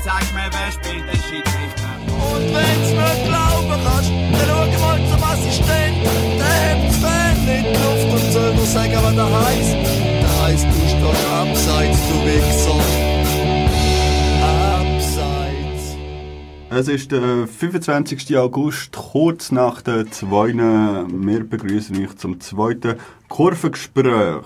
Sag mir, wer spielt den Schiedsrichter? Und wenn's nicht glauben kannst, dann schau mal zum Assistent. Der hebt das Fan in die Luft und soll nur sagen, was der heisst. Der heisst, du stehst abseits, du Wichser. Abseits. Es ist der 25. August, kurz nach der 2. Wir begrüßen euch zum 2. Kurvengespräch.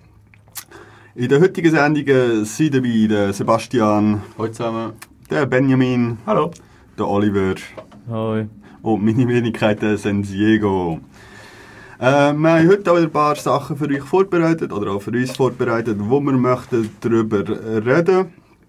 In der heutigen Sendung sind dabei der Sebastian. Hallo zusammen. Der Benjamin. Hallo. Der Oliver. Hallo. Und meine Wenigkeit, der San Diego. Wir haben heute auch ein paar Sachen für euch vorbereitet, oder auch für uns vorbereitet, wo wir möchten darüber reden.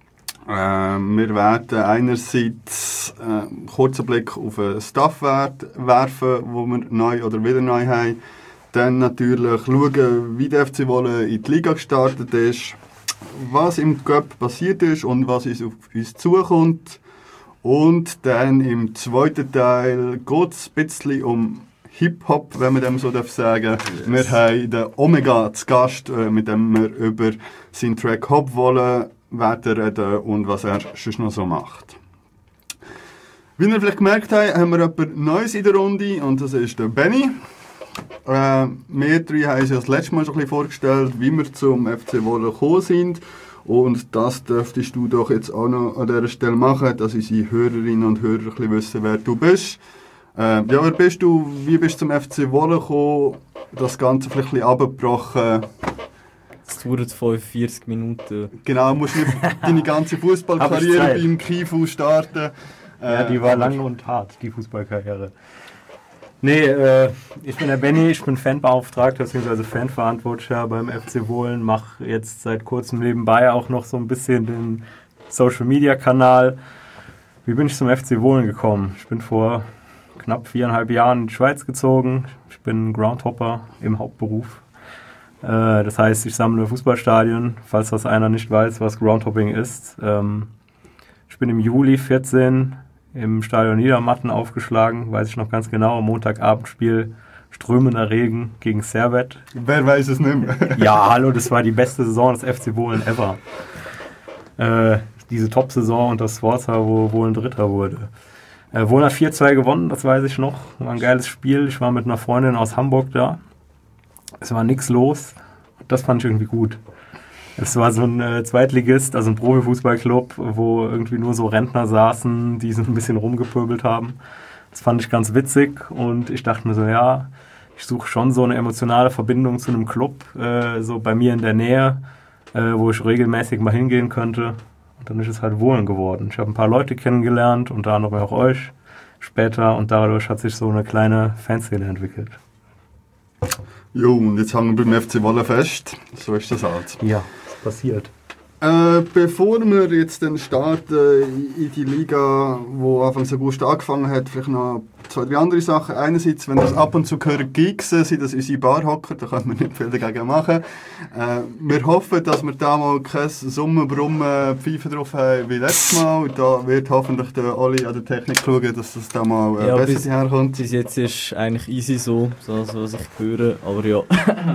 Wir werden einerseits einen kurzen Blick auf den Staffwert werfen, wo wir neu oder wieder neu haben. Dann natürlich schauen, wie der FC Wohlen in die Liga gestartet ist, was im Cup passiert ist und was auf uns zukommt. Und dann im zweiten Teil geht es ein bisschen um Hip-Hop, wenn man dem so sagen darf. Yes. Wir haben den Omega zu Gast, mit dem wir über seinen Track Hop Wohlen werden reden und was er sonst noch so macht. Wie ihr vielleicht gemerkt habt, haben wir jemand Neues in der Runde und das ist der Benny. Wir drei haben uns ja das letzte Mal schon ein bisschen vorgestellt, wie wir zum FC Wohlen gekommen sind. Und das dürftest du doch jetzt auch noch an dieser Stelle machen, dass unsere Hörerinnen und Hörer ein bisschen wissen, wer du bist. Ja, wer bist du? Wie bist du zum FC Wohlen gekommen? Das Ganze vielleicht ein bisschen abgebrochen. Es dauert 45 Minuten. Genau, musst nicht deine ganze Fußballkarriere beim KIFU starten. Ja, die war lang und hart, die Fußballkarriere. Nee, ich bin der Benny, ich bin Fanbeauftragter bzw. Fanverantwortlicher beim FC Wohlen, mache jetzt seit kurzem nebenbei auch noch so ein bisschen den Social-Media-Kanal. Wie bin ich zum FC Wohlen gekommen? Ich bin vor knapp 4,5 Jahren in die Schweiz gezogen. Ich bin Groundhopper im Hauptberuf. Das heißt, ich sammle Fußballstadien, falls das einer nicht weiß, was Groundhopping ist. Ich bin im Juli 14 im Stadion Niedermatten aufgeschlagen, weiß ich noch ganz genau, am Montagabendspiel, strömender Regen gegen Servet. Wer weiß es nicht mehr? Ja, hallo, das war die beste Saison des FC Wohlen ever. Diese Top-Saison und das Sforza, wo Wohlen Dritter wurde. Wohlen hat 4-2 gewonnen, das weiß ich noch. War ein geiles Spiel. Ich war mit einer Freundin aus Hamburg da. Es war nichts los. Das fand ich irgendwie gut. Es war so ein Zweitligist, also ein Profifußballclub, wo irgendwie nur so Rentner saßen, die so ein bisschen rumgepöbelt haben. Das fand ich ganz witzig und ich dachte mir so, ja, ich suche schon so eine emotionale Verbindung zu einem Club, so bei mir in der Nähe, wo ich regelmäßig mal hingehen könnte. Und dann ist es halt Wohlen geworden. Ich habe ein paar Leute kennengelernt, unter anderem auch euch später und dadurch hat sich so eine kleine Fanszene entwickelt. Jo, und jetzt hängen wir beim FC Wohlen fest. So ist das halt. Ja, ist passiert. Bevor wir jetzt dann starten in die Liga, die Anfang August angefangen hat, vielleicht noch 2, 3 andere Sachen. Einerseits, wenn das ab und zu hören Gigs sind, das unsere Barhocker, da können wir nicht viel dagegen machen. Wir hoffen, dass wir da mal kein Summen, Brummen, Pfeifen drauf haben wie letztes Mal. Da wird hoffentlich der Oli an der Technik schauen, dass das da mal besser herkommt. Bis jetzt ist eigentlich easy so was ich höre, aber ja.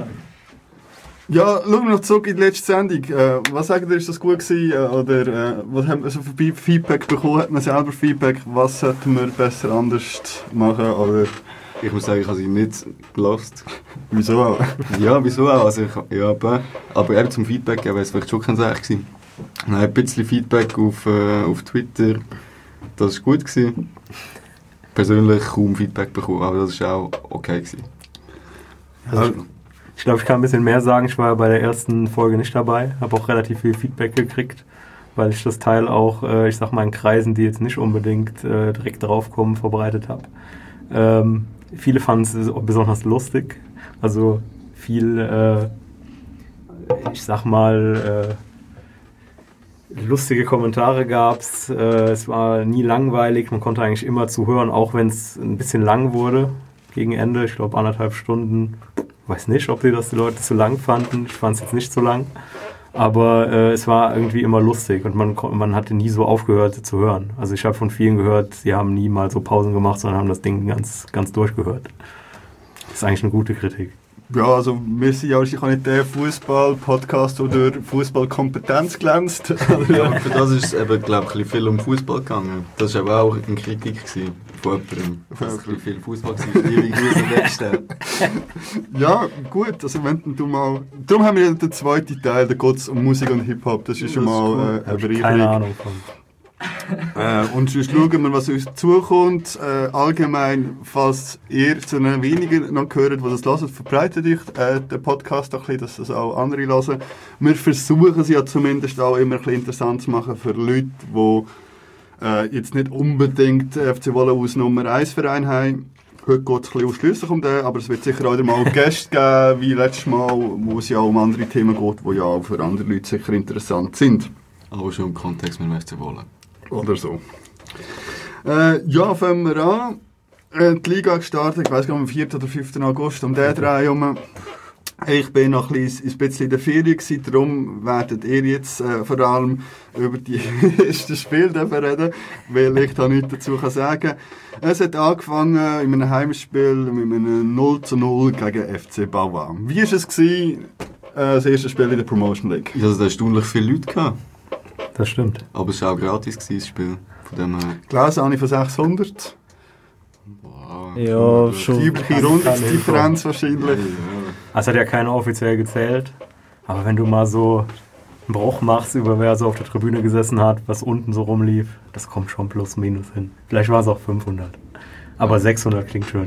Ja, schauen wir noch zurück in die letzte Sendung. Was sagt ihr, ist das gut gewesen? Oder was haben wir so für Feedback bekommen? Hat man selber Feedback? Was sollten wir besser anders machen? Oder? Ich muss sagen, ich habe sie nicht gelost. Wieso auch? Ja, wieso auch? Also aber eben zum Feedback, wäre es vielleicht schon keine Sache gewesen. Ein bisschen Feedback auf Twitter, das war gut gewesen. Persönlich kaum Feedback bekommen, aber das war auch okay gewesen. Also, ich glaube, ich kann ein bisschen mehr sagen. Ich war bei der ersten Folge nicht dabei, habe auch relativ viel Feedback gekriegt, weil ich das Teil auch, ich sag mal, in Kreisen, die jetzt nicht unbedingt direkt draufkommen, verbreitet habe. Viele fanden es besonders lustig. Also viel, ich sag mal, lustige Kommentare gab es. Es war nie langweilig, man konnte eigentlich immer zuhören, auch wenn es ein bisschen lang wurde gegen Ende. Ich glaube 1,5 Stunden. Ich weiß nicht, ob die Leute zu lang fanden. Ich fand es jetzt nicht so lang. Aber es war irgendwie immer lustig und man hatte nie so aufgehört zu hören. Also ich habe von vielen gehört, sie haben nie mal so Pausen gemacht, sondern haben das Ding ganz, ganz durchgehört. Das ist eigentlich eine gute Kritik. Ja, also wir sind ja wahrscheinlich nicht der Fußball-Podcast, der durch Fußballkompetenz glänzt. Ja, aber für das ist es eben, glaube ich, ein bisschen viel um Fußball gegangen. Das war aber auch eine Kritik von jemandem, dass es ein bisschen viel Fußball war. Liebe Grüße an der Stelle. Ja, gut, also wenn du mal... Darum haben wir ja den zweiten Teil, da geht es um Musik und Hip-Hop, das ist schon mal eine Bereicherung. Keine Ahnung von. Und sonst schauen wir, was uns zukommt. Allgemein, falls ihr zu den wenigen noch gehört, die das hören, verbreitet euch den Podcast auch ein bisschen, dass das auch andere hören. Wir versuchen es ja zumindest auch immer ein bisschen interessant zu machen für Leute, die jetzt nicht unbedingt FC Wollenhaus Nummer 1 Verein haben. Heute geht es ein bisschen ausschliesslich um den, aber es wird sicher auch wieder mal Gäste geben, wie letztes Mal, wo es ja auch um andere Themen geht, die ja auch für andere Leute sicher interessant sind. Aber schon im Kontext mit dem FC Wolle. Oder so. Ja, fangen wir an. Die Liga gestartet, ich weiss gar nicht, am 4. oder 5. August, um den Dreh herum. Ich bin noch ein bisschen in der Ferien gewesen, darum werdet ihr jetzt vor allem über die ersten Spiele reden, weil ich da nichts dazu sagen kann. Es hat angefangen in einem Heimspiel mit einem 0:0 gegen FC Bauer. Wie war es gewesen, das erste Spiel in der Promotion League? Ja, also da erstaunlich viele Leute gehabt. Das stimmt. Aber es war auch gratis, das Spiel. Von dem her. Gelesen habe ich von 600. Wow. Ja, schon. Übliche Rundungsdifferenz wahrscheinlich. Es hat ja keiner offiziell gezählt. Aber wenn du mal so einen Bruch machst, über wer so auf der Tribüne gesessen hat, was unten so rumlief, das kommt schon plus minus hin. Vielleicht war es auch 500. Aber 600 klingt schön.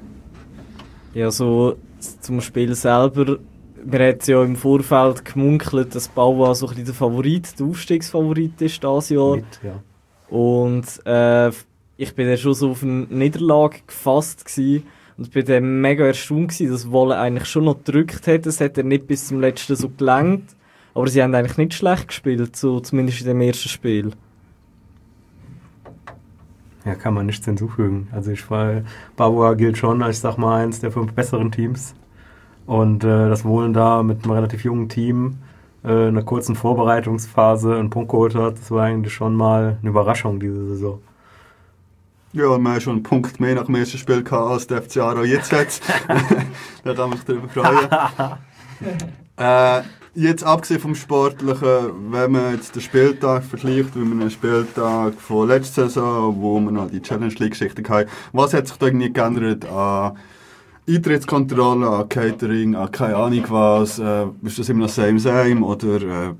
Ja, so zum Spiel selber. Wir haben ja im Vorfeld gemunkelt, dass Bauer so ein bisschen der Favorit, der Aufstiegsfavorit ist dieses Jahr. Ja. Und ich bin dann schon so auf eine Niederlage gefasst gewesen. Und bin dann mega erstaunt gewesen, dass Wolle eigentlich schon noch gedrückt hat. Es hat dann nicht bis zum letzten so gelangt. Aber sie haben eigentlich nicht schlecht gespielt, so zumindest in dem ersten Spiel. Ja, kann man nichts hinzufügen. Also Bauer gilt schon als, ich sag mal, eins der 5 besseren Teams. Und das Wohlen da mit einem relativ jungen Team, einer kurzen Vorbereitungsphase einen Punkt geholt hat, das war eigentlich schon mal eine Überraschung diese Saison. Ja, wir haben schon einen Punkt mehr nach dem ersten Spiel gehabt, als der FC Aarau jetzt hat. Da kann man sich darüber freuen. Jetzt abgesehen vom Sportlichen, wenn man jetzt den Spieltag vergleicht mit einem Spieltag von letzter Saison, wo wir noch die Challenge League-Geschichte hatten, was hat sich da irgendwie geändert an Eintrittskontrolle, an Catering, an keine Ahnung was? Ist das immer noch same oder...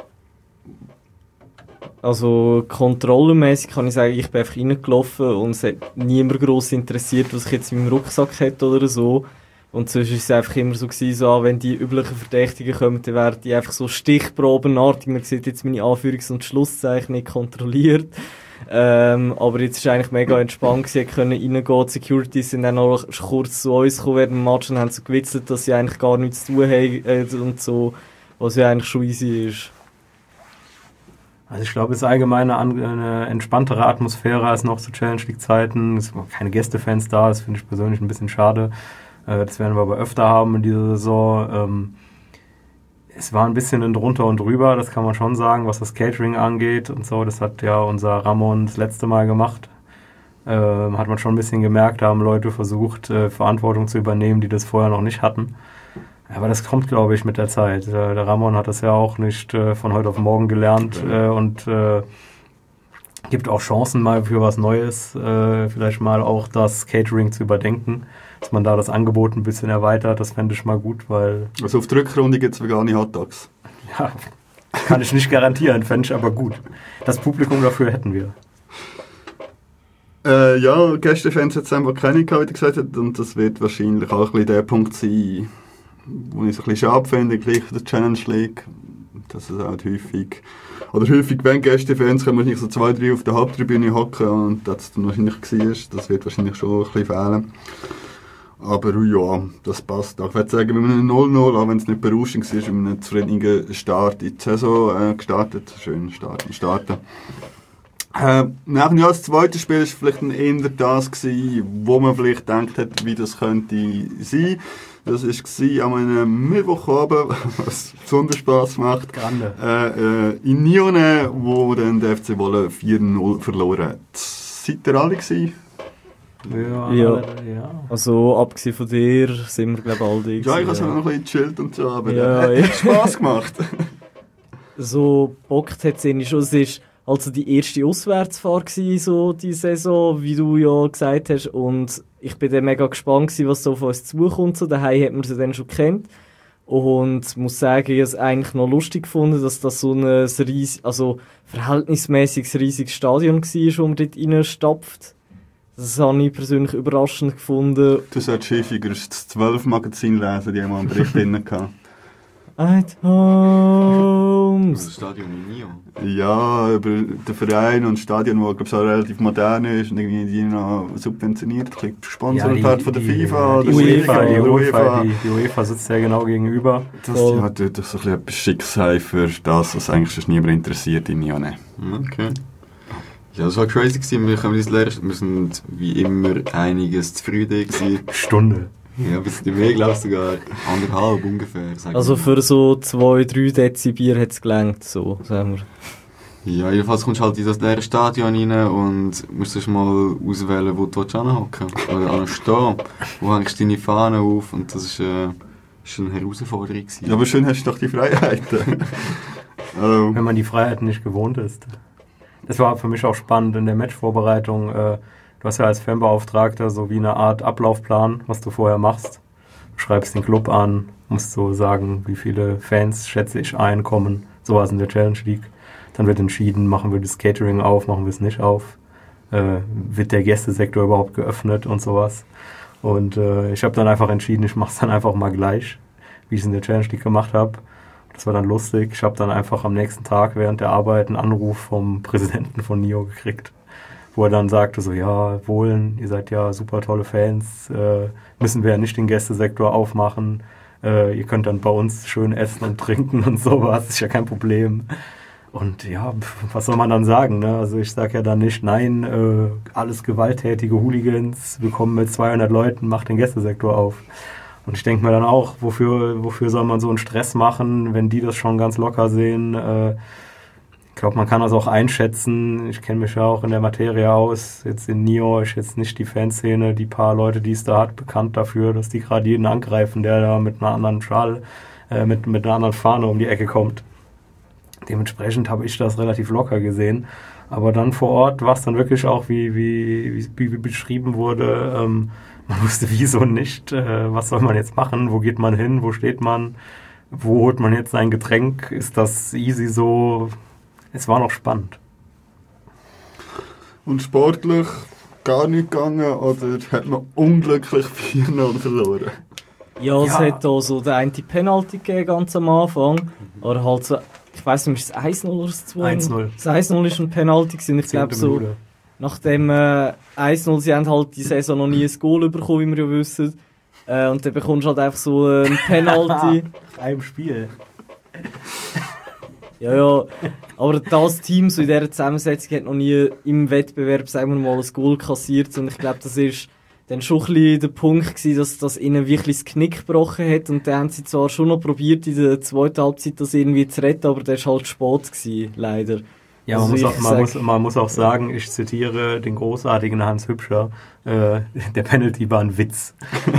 Also kontrollenmäßig kann ich sagen, ich bin einfach reingelaufen und es hat niemand gross interessiert, was ich jetzt in meinem Rucksack hätte oder so. Und sonst war es einfach immer so gewesen, so, wenn die üblichen Verdächtigen kommen, dann werden die einfach so stichprobenartig, man sieht jetzt meine Anführungs- und Schlusszeichen nicht kontrolliert. Aber jetzt war es eigentlich mega entspannt gewesen, können reingehen. Die Securities sind dann auch kurz zu uns gekommen während dem Match und haben so gewitzelt, dass sie eigentlich gar nichts zu tun haben und so, was ja eigentlich schon easy ist. Also ich glaube, es ist allgemein eine entspanntere Atmosphäre als noch zu Challenge League-Zeiten. Es waren keine Gästefans da, das finde ich persönlich ein bisschen schade. Das werden wir aber öfter haben in dieser Saison. Es war ein bisschen ein drunter und drüber, das kann man schon sagen, was das Catering angeht und so. Das hat ja unser Ramon das letzte Mal gemacht. Hat man schon ein bisschen gemerkt, da haben Leute versucht, Verantwortung zu übernehmen, die das vorher noch nicht hatten. Aber das kommt, glaube ich, mit der Zeit. Der Ramon hat das ja auch nicht von heute auf morgen gelernt und gibt auch Chancen mal für was Neues, vielleicht mal auch das Catering zu überdenken, dass man da das Angebot ein bisschen erweitert, das fände ich mal gut, weil... Also auf der Rückrunde gibt es vegane Hotdogs. Ja, kann ich nicht garantieren, fände ich aber gut. Das Publikum dafür hätten wir. Ja, Gästefans hat es einfach keine gehabt, wie gesagt hat, und das wird wahrscheinlich auch ein bisschen der Punkt sein, wo ich es ein bisschen schade finde, gleich der Challenge League, dass es halt häufig, wenn Gästefans kommen, nicht so 2, 3 auf der Haupttribüne hocken und das dann wahrscheinlich war, das wird wahrscheinlich schon ein bisschen fehlen. Aber ja, das passt auch. Ich würde sagen, mit einem 0:0, auch wenn es nicht berauschend war, mit einem zufriedenen Start in die Saison gestartet. Schön starten. Das zweite Spiel war vielleicht eher das gewesen, wo man vielleicht gedacht hat, wie das könnte sein. Das war an einem Mittwochabend, was besonders Spass macht. In Nyone, wo dann der FC Wolle 4:0 verloren hat. Seid ihr alle gewesen? Ja. Also abgesehen von dir sind wir glaube ich alle Ja, ich habe es noch ein bisschen gechillt und so, aber Ja, hat Spass gemacht. So bockt hat es irgendwie schon. Es war also die erste Auswärtsfahrt gewesen, so die Saison, wie du ja gesagt hast. Und ich bin dann mega gespannt gewesen, was so auf uns zukommt. So, daheim hat man sie dann schon gekannt. Und muss sagen, ich habe es eigentlich noch lustig gefunden, dass das so ein verhältnismäßig riesiges Stadion war, wo man dort reinstapft. Das habe ich persönlich überraschend gefunden. Du solltest häufiger das 12-Magazin lesen, die haben mal einen Bericht drin gehabt. At home. Das Stadion in Nyon. Ja, über den Verein und das Stadion, das glaube ich auch relativ modern ist und irgendwie die noch subventioniert, gesponsert wird von der FIFA oder Die UEFA sitzt ja genau gegenüber. Das tut so ein bisschen Schicks sein für das, was eigentlich sonst niemand interessiert in Nyon. Okay. Ja, das war crazy gewesen. Wir sind wie immer einiges zu früh da gewesen. Stunde. Ja, ein bisschen mehr, glaube ich sogar 1,5 ungefähr. Also für so 2-3 Dezi Bier hat es gelangt, so sagen wir. Ja, jedenfalls kommst du halt in das leere Stadion rein und musst erst mal auswählen, wo du anhocken willst. Oder anstehen. Wo hängst du deine Fahne auf? Und das ist eine Herausforderung gewesen. Ja, aber schön hast du doch die Freiheiten. Wenn man die Freiheiten nicht gewohnt ist. Das war für mich auch spannend in der Matchvorbereitung. Du hast ja als Fanbeauftragter so wie eine Art Ablaufplan, was du vorher machst. Du schreibst den Club an, musst so sagen, wie viele Fans, schätze ich, einkommen. So war es in der Challenge League. Dann wird entschieden, machen wir das Catering auf, machen wir es nicht auf. Wird der Gästesektor überhaupt geöffnet und sowas. Und ich habe dann einfach entschieden, ich mache es dann einfach mal gleich, wie ich es in der Challenge League gemacht habe. Das war dann lustig. Ich habe dann einfach am nächsten Tag während der Arbeit einen Anruf vom Präsidenten von Nyon gekriegt, wo er dann sagte so, ja, Wohlen, ihr seid ja super tolle Fans, müssen wir ja nicht den Gästesektor aufmachen, ihr könnt dann bei uns schön essen und trinken und sowas, ist ja kein Problem. Und ja, was soll man dann sagen, ne? Also ich sage ja dann nicht, nein, alles gewalttätige Hooligans, wir kommen mit 200 Leuten, macht den Gästesektor auf. Und ich denke mir dann auch, wofür soll man so einen Stress machen, wenn die das schon ganz locker sehen. Ich glaube, man kann das auch einschätzen. Ich kenne mich ja auch in der Materie aus. Jetzt in Nyon ist jetzt nicht die Fanszene, die paar Leute, die es da hat, bekannt dafür, dass die gerade jeden angreifen, der da mit einer anderen Schal, mit einer anderen Fahne um die Ecke kommt. Dementsprechend habe ich das relativ locker gesehen. Aber dann vor Ort war es dann wirklich auch, wie beschrieben wurde, man wusste wieso nicht, was soll man jetzt machen, wo geht man hin, wo steht man, wo holt man jetzt ein Getränk, ist das easy so? Es war noch spannend. Und sportlich gar nicht gegangen oder hat man unglücklich 4-0 verloren? Ja, es hat auch so den einen Penalty gegeben, ganz am Anfang. Oder halt so, ich weiss nicht, ist es 1-0 oder 2-0? 1-0. Das 1-0 ist ein Penalty gewesen. Ich glaube so, nach dem 1-0, sie haben halt die Saison noch nie ein Goal bekommen, wie wir ja wissen. Und dann bekommst du halt einfach so ein Penalty. Einem Spiel. Ja, aber das Team so in dieser Zusammensetzung hat noch nie im Wettbewerb, sagen wir mal, ein Goal kassiert. Und ich glaube, das ist dann schon ein bisschen der Punkt gewesen, dass das ihnen wirklich das Knick gebrochen hat. Und dann haben sie zwar schon noch probiert, in der zweiten Halbzeit das irgendwie zu retten, aber das war halt spät gewesen, leider. Ja, man muss auch sagen, ich zitiere den großartigen Hans Hübscher, der Penalty war ein Witz.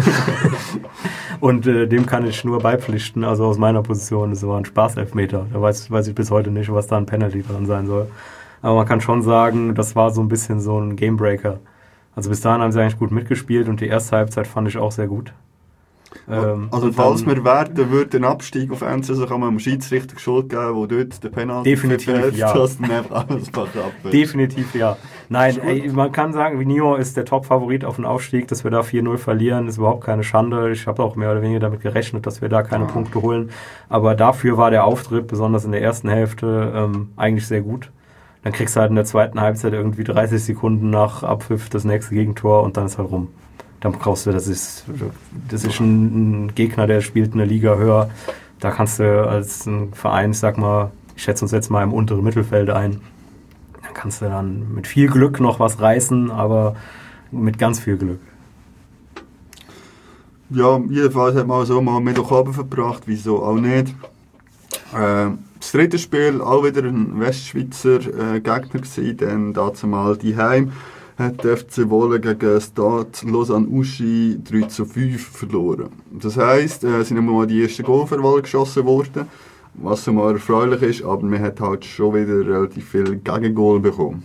Und dem kann ich nur beipflichten, also aus meiner Position, das war ein Spaßelfmeter. Da weiß ich bis heute nicht, was da ein Penalty dran sein soll. Aber man kann schon sagen, das war so ein bisschen so ein Gamebreaker. Also bis dahin haben sie eigentlich gut mitgespielt und die erste Halbzeit fand ich auch sehr gut. Also falls wir werten, würde ein Abstieg auf NC, kann man dem Schiedsrichter Schuld geben, wo dort der Penalty definitiv ja. Dass dann einfach alles ab. Definitiv ja. Nein, man kann sagen, Nyon ist der Top-Favorit auf den Aufstieg, dass wir da 4-0 verlieren, ist überhaupt keine Schande. Ich habe auch mehr oder weniger damit gerechnet, dass wir da keine Punkte holen. Aber dafür war der Auftritt, besonders in der ersten Hälfte, eigentlich sehr gut. Dann kriegst du halt in der zweiten Halbzeit irgendwie 30 Sekunden nach Abpfiff das nächste Gegentor und dann ist halt rum. Dann brauchst du, das ist ein Gegner, der spielt eine Liga höher. Da kannst du als ein Verein, ich sag mal, ich schätze uns jetzt mal im unteren Mittelfeld ein, dann kannst du dann mit viel Glück noch was reißen, aber mit ganz viel Glück. Ja, jedenfalls hat man so mal Mittwochabend verbracht, wieso auch nicht. Das dritte Spiel, auch wieder ein Westschweizer Gegner gewesen, dann dazu mal die Heim. hat der FC Wohlen gegen Stade Lausanne-Uschi 3-5 verloren. Das heisst, es sind einmal die ersten Goal für Wohlen geschossen worden, was mal erfreulich ist, aber man hat halt schon wieder relativ viel Gegengol bekommen.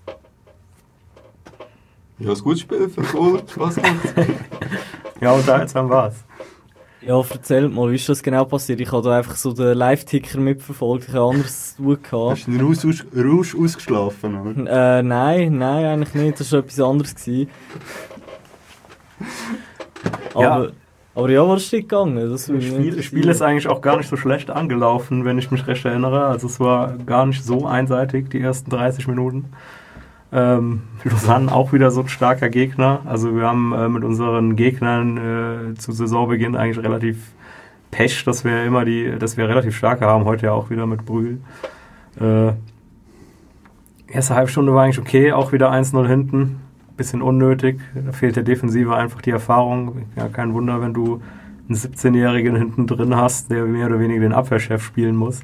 Ja, ein gutes Spiel für Goal, Spaß gemacht. Ja, unterhaltsam war's. Ja, erzählt mal, wie ist das genau passiert? Ich habe da einfach so den Live-Ticker mitverfolgt, ich habe anderes zu tun gehabt. Hast du den Rausch ausgeschlafen, oder? Nein, eigentlich nicht, das war etwas anderes gewesen. Aber ja, was ist denn gegangen? Das Spiel ist eigentlich auch gar nicht so schlecht angelaufen, wenn ich mich recht erinnere. Also es war gar nicht so einseitig, die ersten 30 Minuten. Lausanne auch wieder so ein starker Gegner. Also wir haben mit unseren Gegnern zu Saisonbeginn eigentlich relativ Pech, dass wir relativ starke haben. Heute ja auch wieder mit Brühl. Erste Halbstunde war eigentlich okay, auch wieder 1-0 hinten. Bisschen unnötig. Da fehlt der Defensive einfach die Erfahrung. Ja, kein Wunder, wenn du einen 17-Jährigen hinten drin hast, der mehr oder weniger den Abwehrchef spielen muss.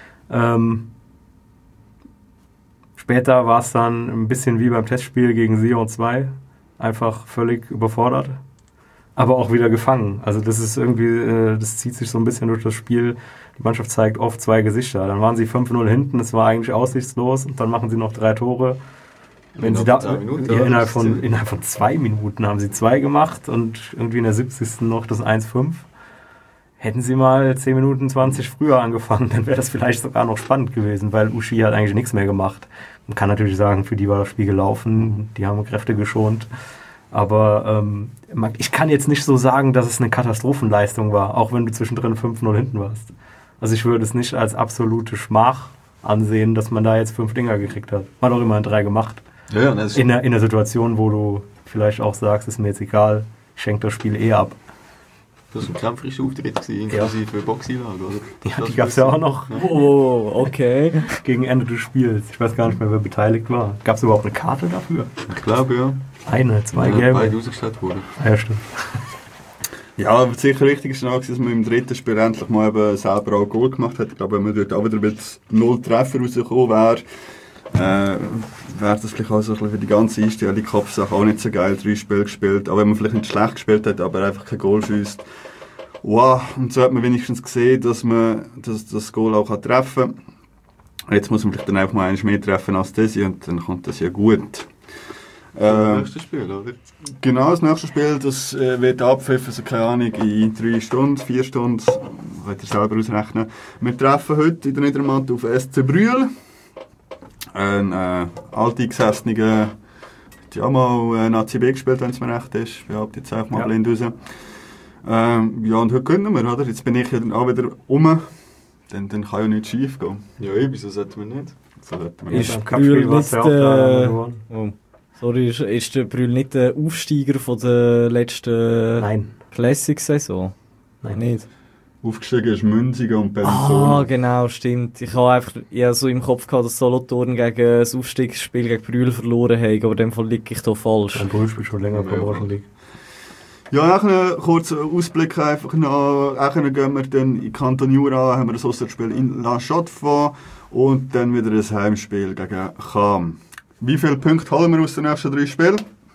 Später war es dann ein bisschen wie beim Testspiel gegen Sion 2. Einfach völlig überfordert. Aber auch wieder gefangen. Also das ist irgendwie, das zieht sich so ein bisschen durch das Spiel. Die Mannschaft zeigt oft zwei Gesichter. Dann waren sie 5-0 hinten, es war eigentlich aussichtslos und dann machen sie noch 3 Tore. Wenn sie innerhalb von 2 Minuten haben sie 2 gemacht und irgendwie in der 70. noch das 1-5. Hätten sie mal 10 Minuten 20 früher angefangen, dann wäre das vielleicht sogar noch spannend gewesen, weil Uschi hat eigentlich nichts mehr gemacht. Man kann natürlich sagen, für die war das Spiel gelaufen, die haben Kräfte geschont. Aber ich kann jetzt nicht so sagen, dass es eine Katastrophenleistung war, auch wenn du zwischendrin 5-0 hinten warst. Also ich würde es nicht als absolute Schmach ansehen, dass man da jetzt 5 Dinger gekriegt hat. Man hat auch immerhin 3 gemacht. Ja, das in der Situation, wo du vielleicht auch sagst, ist mir jetzt egal, ich schenke das Spiel eh ab. Das war ein kämpferischer Auftritt, inklusive Boxeinlage, oder? Ja, die gab es ja auch noch. Oh, okay. Gegen Ende des Spiels. Ich weiß gar nicht mehr, wer beteiligt war. Gab es überhaupt eine Karte dafür? Ich glaube, ja. 2 gelbe. Beide ausgestellt wurden. Ja, stimmt. Ja, aber sicher wichtig ist noch, dass man im dritten Spiel endlich mal eben selber auch Goal gemacht hat. Ich glaube, wenn man dort auch wieder mit 0 Treffer rausgekommen wäre, wäre das vielleicht auch so ein bisschen für die ganze Einstellung, die Kopfsache auch nicht so geil, 3 Spiele gespielt, auch wenn man vielleicht nicht schlecht gespielt hat, aber einfach kein Goal schießt. Wow, und so hat man wenigstens gesehen, dass man das Goal auch treffen kann. Jetzt muss man vielleicht dann einfach mal eines mehr treffen als das und dann kommt das ja gut. Das nächste Spiel, oder? Genau, das nächste Spiel, das wird abpfiffen, also keine Ahnung, in 3 Stunden, 4 Stunden, könnt ihr selber ausrechnen. Wir treffen heute in der Niedermatt auf SC Brühl. Ein alteingesessener, hat ja mal Nazi B gespielt, wenn es mir recht ist. Ich behaupte jetzt einfach mal blind raus. Ja, und heute können wir, oder? Jetzt bin ich ja dann auch wieder rum. Dann kann ja nichts schief gehen. Ja, wieso sollten wir nicht? Ist Brühl nicht ist der Brühl nicht der Aufsteiger von der letzten Classic-Saison? Nein. Nicht? Aufgestiegen ist Münzigen und Bellinzona. Ah, genau, stimmt. Ich habe einfach so im Kopf gehabt, dass Solothurn gegen das Aufstiegsspiel gegen Brühl verloren haben, aber in dem Fall liege ich da falsch. Ein Brühl spielt schon länger Promotion League. Ja, auch einen kurzen Ausblick einfach noch. Dann gehen wir dann in Kanton Jura, haben wir ein Auswärtsspiel in La Chaux-de-Fonds und dann wieder ein Heimspiel gegen Cham. Wie viele Punkte holen wir aus den nächsten 3 Spielen?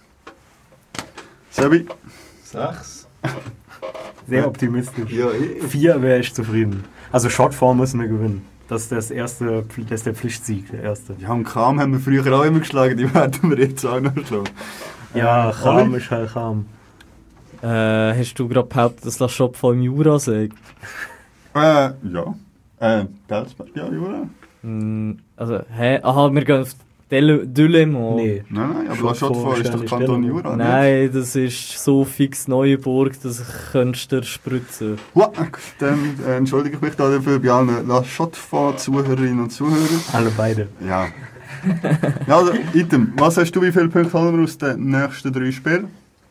Sebi? 6. Sehr optimistisch. Ja, 4 wäre ich zufrieden. Also Shotform müssen wir gewinnen. Das ist das ist der Pflichtsieg, der erste. Ja, und Cham haben wir früher auch immer geschlagen, die werden wir jetzt auch noch schlagen. Ja, Cham ist halt Cham. Hast du gerade behauptet, dass La Chaux-de-Fonds im Jura sei? Ja. Belzberg, ja, Jura. Also, wir gehen auf Delémont. Nee. Nein, aber La Chaux-de-Fonds ist doch Kanton Jura. Nein, das ist so fix Neuenburg, dass ich könntest dir spritzen. Dann entschuldige ich mich dafür bei allen La Chaux-de-Fonds-Zuhörerinnen und Zuhörern. Alle beide. Ja. Ja, also, Item, was hast du, wie viele Punkte haben wir aus den nächsten 3 Spielen?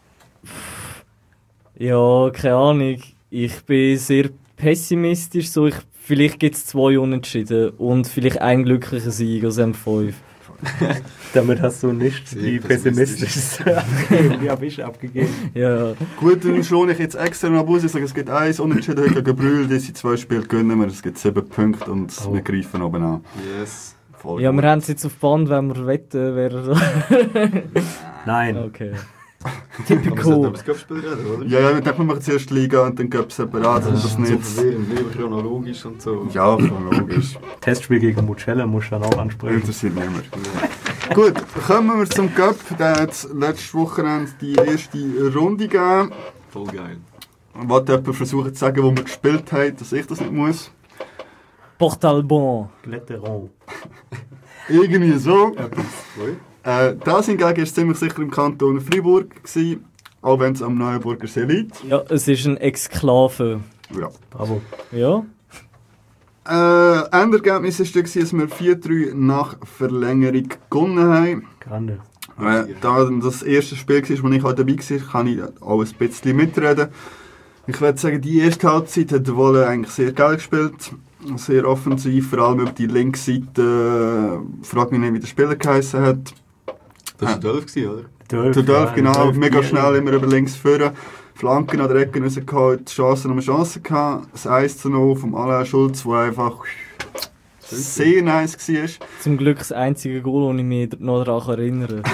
Ja, keine Ahnung. Ich bin sehr pessimistisch. Vielleicht gibt es 2 Unentschieden und vielleicht ein glücklicher Sieg aus M5. Damit hast du nicht die pessimistischste abgegeben. Die habe ich abgegeben. Ja. Gut, dann schlage ich jetzt extra noch aus. Ich sage, es gibt 1 Unentschieden gegen Brühl. Diese 2 Spiele gewinnen wir. Es gibt 7 Punkte und wir greifen oben an. Yes. Voll Ja, gut. wir haben es jetzt auf Band, wenn wir wetten, wer... Nein. Okay. Aber wir sollten Typico. über das Cup-Spiel reden, oder? Ja, ich denke, wir machen zuerst die Liga und dann gibt es separat, das ist So nicht... verwirrend, lieber chronologisch und so. Ja, chronologisch. Testspiel gegen Mucella musst du dann auch ansprechen. Interessiert niemand. Gut, kommen wir zum Cup. Der hat letztes Wochenende die erste Runde gegeben. Voll geil. Wollte jemand versuchen zu sagen, wo wir gespielt haben, dass ich das nicht muss? Portalbon. Gletteron. Irgendwie so. Ui. Das hingegen war ziemlich sicher im Kanton Freiburg gewesen, auch wenn es am Neuenburger See liegt. Ja, es ist ein Exklave. Ja. Bravo. Ja. Endergebnis war, dass wir 4-3 nach Verlängerung gewonnen haben. Grande. Da das erste Spiel war, wo ich auch dabei war, kann ich auch ein bisschen mitreden. Ich würde sagen, die erste Halbzeit hat der Wolle eigentlich sehr geil gespielt. Sehr offensiv, vor allem über die linke Seite. Frag mich nicht, wie der Spieler geheißen hat. Das war 12, oder? Tudolf, genau, mega schnell immer über links führen. Flanken an der Ecke rausgeholt, Chancen um Chancen gehabt. Das 1:0 vom Alain Schulz, der einfach sehr nice war. Zum Glück das einzige Goal, das ich mich noch daran erinnere.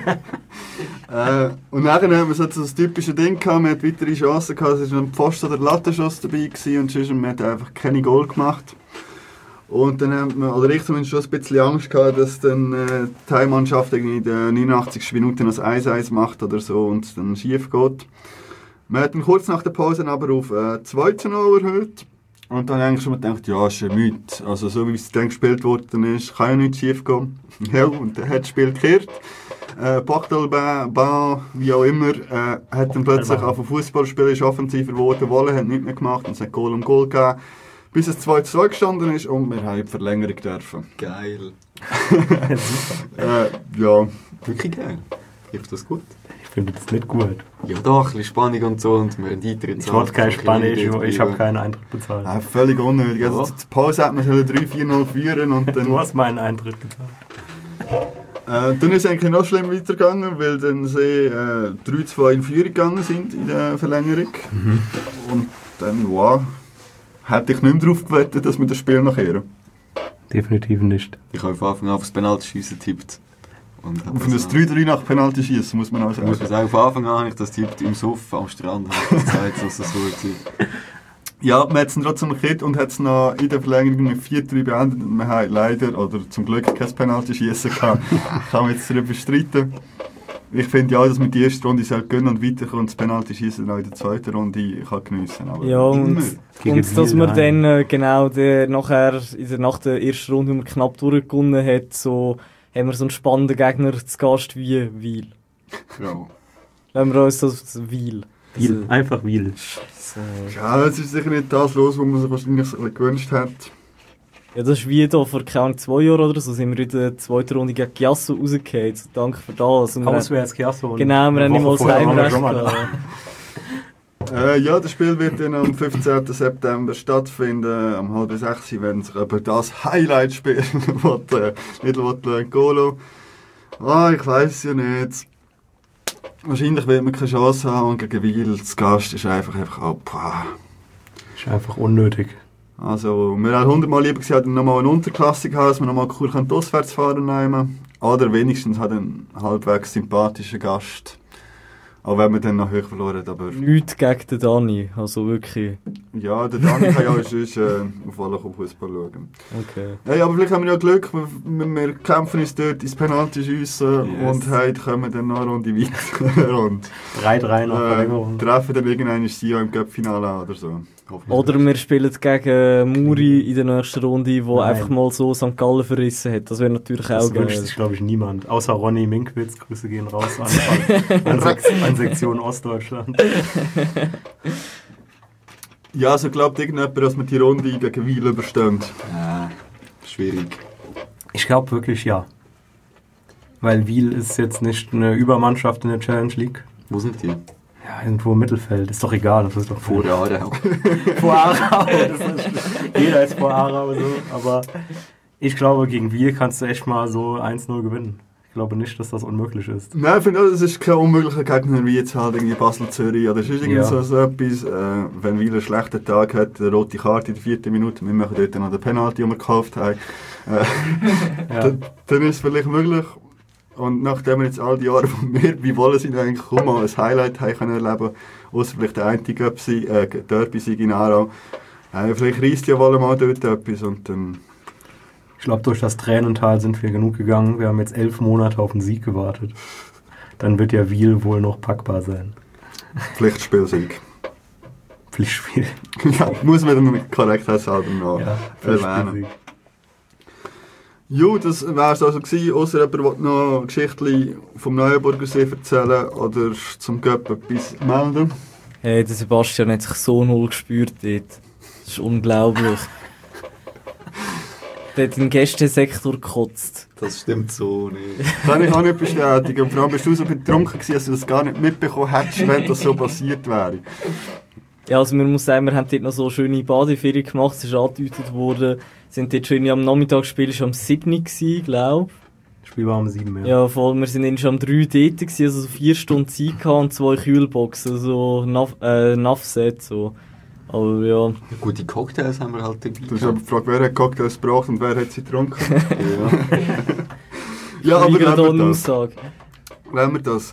Und nachher haben wir so das typische Ding gehabt, man hat weitere Chancen gehabt, es war ein Pfosten oder Lattenschuss dabei gewesen, und sonst man hat einfach keine Goal gemacht. Und dann haben wir, oder ich zumindest schon ein bisschen Angst gehabt, dass dann die Heimmannschaft irgendwie in der 89. Minute noch 1-1 macht oder so und es dann schief geht. Wir haben dann kurz nach der Pause aber auf 2:0 erhöht. Und dann habe ich schon mal gedacht, ja, ist ein Mythe. Also so wie es dann gespielt worden ist, kann ja nichts schief gehen. Ja, und dann hat das Spiel gekehrt. Portalbon, wie auch immer, hat dann plötzlich auf dem Fußballspiel ist offensiver geworden, Wolle hat nichts mehr gemacht und es hat Goal um Goal gegeben. Bis es 2:2 gestanden ist und wir haben die Verlängerung dürfen. Geil. Ja. Wirklich geil. Gibt das gut? Ich finde das nicht gut. Ja doch, ein bisschen Spannung und so und wir haben Eintritt. Ich wollte keine Spanisch, ich habe keinen Eintritt bezahlt. Völlig unnötig. Also zur Pause hat man 3-4-0 führen und dann... Du hast meinen Eintritt bezahlt. Dann ist es eigentlich noch schlimm weitergegangen, weil dann sie 3-2 in Führung gegangen sind in der Verlängerung. Und dann, wow, hätte ich nicht mehr darauf gewettet, dass wir das Spiel noch kehren. Definitiv nicht. Ich habe von Anfang an auf das Penalty-Schiessen getippt. Und Auf ein 3-3 nach Penalty schießen, muss man auch sagen. muss man sagen, von Anfang an habe ich das tippt im Suff am Strand. Habe ich gesagt, dass das so war. Ja, man hat es trotzdem gekriegt und hat es noch in der Verlängerung mit 4-3 beendet. Und wir haben leider, oder zum Glück, kein Penalty schießen gehabt. Kann man jetzt darüber streiten. Ich finde ja, dass man die erste Runde gönnen und weiterkommen und das Penalty schießen dann auch in der zweiten Runde kann geniessen. Aber Ja, und Gegen dass man Wiel, dann genau nachher, nach der ersten Runde, die man knapp durchgewonnen hat, so, haben wir so einen spannenden Gegner zu Gast wie Wiel. ja. Lassen wir uns das Wiel. Wiel. Einfach Wiel. Ja, es ist sicher nicht das los, was man sich wahrscheinlich so ein bisschen gewünscht hat. Ja, das ist wie da vor keine Ahnung, 2 Jahren oder so, sind wir in der zweiten Runde gegen Chiasso rausgefallen. So, danke für das. Und Auswärts Chiasso. genau, wir haben nicht mal das Heimrecht schon mal da. gehabt. Ja, das Spiel wird dann am 15. September stattfinden. Am 5:30 werden sich über das Highlight-Spiel nicht Golo. Ich weiß ja nicht. Wahrscheinlich wird man keine Chance haben und gegen Wiel zu Gast ist einfach Ist einfach unnötig. Also, wir haben 100-mal lieber gesagt, nochmal eine Unterklasse haben, dass wir nochmal cool auswärts fahren nehmen. Oder wenigstens hat einen halbwegs sympathischen Gast. Auch wenn wir dann noch hoch verloren haben, aber... Nichts gegen den Dani, also wirklich. Ja, der Dani kann ja auch sonst auf alle Fußball schauen. Okay. Hey, aber vielleicht haben wir ja Glück, wir kämpfen uns dort ins Penalty schiessen und heute kommen dann noch eine Runde weiter und 3-3 nach Verlängerung. treffen dann irgendeinen Sion im Cup-Finale an oder so. Oder wir spielen gegen Muri in der nächsten Runde, wo Nein. einfach mal so St. Gallen verrissen hat. Das wäre natürlich Das auch wünscht geil. sich, glaube ich, niemand. Außer Ronny Minkwitz. Grüße gehen raus an Sektion Ostdeutschland. Ja, also glaubt irgendjemand, dass wir die Runde gegen Wiel überstehen? Schwierig. Ich glaube wirklich ja. Weil Wiel ist jetzt nicht eine Übermannschaft in der Challenge League. Wo sind die? Ja, irgendwo im Mittelfeld. Ist doch egal. Das ist doch Vor der Aarau. vor Aarau. Jeder ist vor Aarau so. Aber ich glaube, gegen Wiel kannst du echt mal so 1-0 gewinnen. Ich glaube nicht, dass das unmöglich ist. Nein, ich finde auch, es ist kein unmöglicher Gegner wie jetzt halt irgendwie Basel-Zürich oder sonst irgend so etwas. Wenn Weil einen schlechten Tag hat, eine rote Karte in der 4. Minute, wir machen dort noch den Penalty, den wir gekauft haben, dann ist es vielleicht möglich. Und nachdem wir jetzt all die Jahre von mir bei Wolle sind, eigentlich kaum mal ein Highlight haben können erleben, ausser vielleicht der einzige Derby-Sieg in Aarau, vielleicht reisst ja Wolle mal dort etwas und dann... Ich glaube, durch das Tränental sind wir genug gegangen. Wir haben jetzt 11 Monate auf den Sieg gewartet. Dann wird ja Wiel wohl noch packbar sein. Pflichtspielsieg. Pflichtspiel. Ja, muss man dann korrektheitshalber noch erwähnen. Jo, das wäre es also gewesen. Ausser jemand will noch Geschichten vom Neuenburger See erzählen oder zum Göpp etwas melden. Hey, der Sebastian hat sich so null gespürt dort. Das ist unglaublich. Der hat den Gästesektor gekotzt. Das stimmt so nicht. Kann ich auch nicht bestätigen. Und vor allem bist du so betrunken gewesen, dass du das gar nicht mitbekommen hättest, wenn das so passiert wäre. Ja, also man muss sagen, wir haben dort noch so schöne Badeferien gemacht. Es ist angedeutet worden. Wir sind dort schön am Nachmittag gespielt, es war am 7. glaube ich. Das Spiel war am 7. Ja, voll. Wir sind schon am 3 dort gewesen, also so 4 Stunden Zeit gehabt und 2 Kühlboxen, so Nuff-Set, so. Aber ja. Gute Cocktails haben wir halt dabei. Du hast aber gefragt, wer hat Cocktails gebraucht und wer hat sie getrunken. Ja. Ja, aber wenn wir das.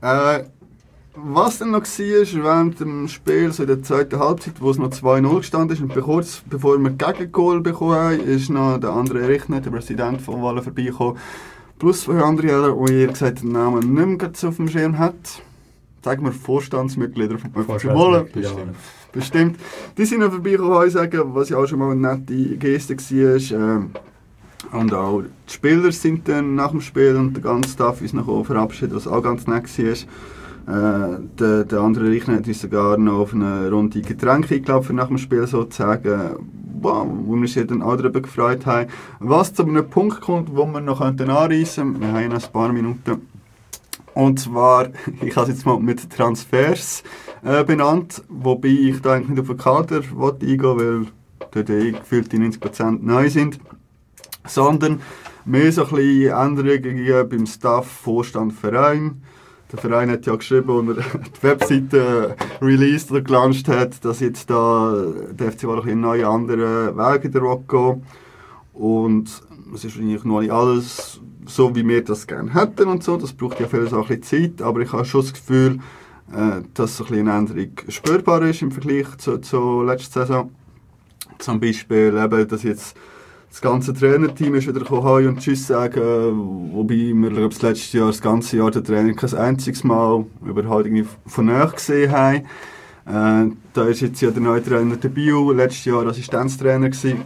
Was dann noch war während dem Spiel, so in der zweiten Halbzeit, wo es noch 2-0 gestanden ist, und kurz bevor wir Gegengol bekommen haben, ist noch der André Richner, der Präsident von Wolle, vorbeigekommen. Plus 2 andere, die ihr gesagt den Namen nicht mehr so auf dem Schirm hat. Sagen wir Vorstandsmitglieder von Wolle. Bestimmt. Die sind noch vorbeigekommen, sagen, was ja auch schon mal eine nette Geste war. Und auch die Spieler sind dann nach dem Spiel und der ganze Staff ist noch verabschiedet, was auch ganz nett war. Der andere Reichner hat uns sogar noch auf eine Runde Getränke eingeladen, nach dem Spiel sozusagen, wow, wo wir uns dann auch darüber gefreut haben. Was zu einem Punkt kommt, wo wir noch anreissen könnten, wir haben noch ein paar Minuten. Und zwar, ich habe es jetzt mal mit Transfers benannt, wobei ich da eigentlich nicht auf den Kader eingehen will, weil dort gefühlt die 90% neu sind, sondern mehr so ein bisschen Änderungen beim Staff, Vorstand, Verein. Der Verein hat ja geschrieben, als er die Webseite released oder gelauncht hat, dass jetzt da der FC Wolle einen neuen anderen Weg in der Rock gehen. Und es ist eigentlich noch nicht alles so, wie wir das gerne hätten und so. Das braucht ja vieles auch ein bisschen Zeit, aber ich habe schon das Gefühl, dass so ein bisschen eine Änderung spürbar ist im Vergleich zur letzten Saison. Zum Beispiel eben, dass jetzt das ganze Trainerteam ist wieder gekommen und Tschüss sagen, wobei wir das letzte Jahr, das ganze Jahr, den Trainer kein einziges Mal überhaupt irgendwie von nahe gesehen haben. Da ist jetzt ja der neue Trainer der Bio, letztes Jahr Assistenztrainer gewesen.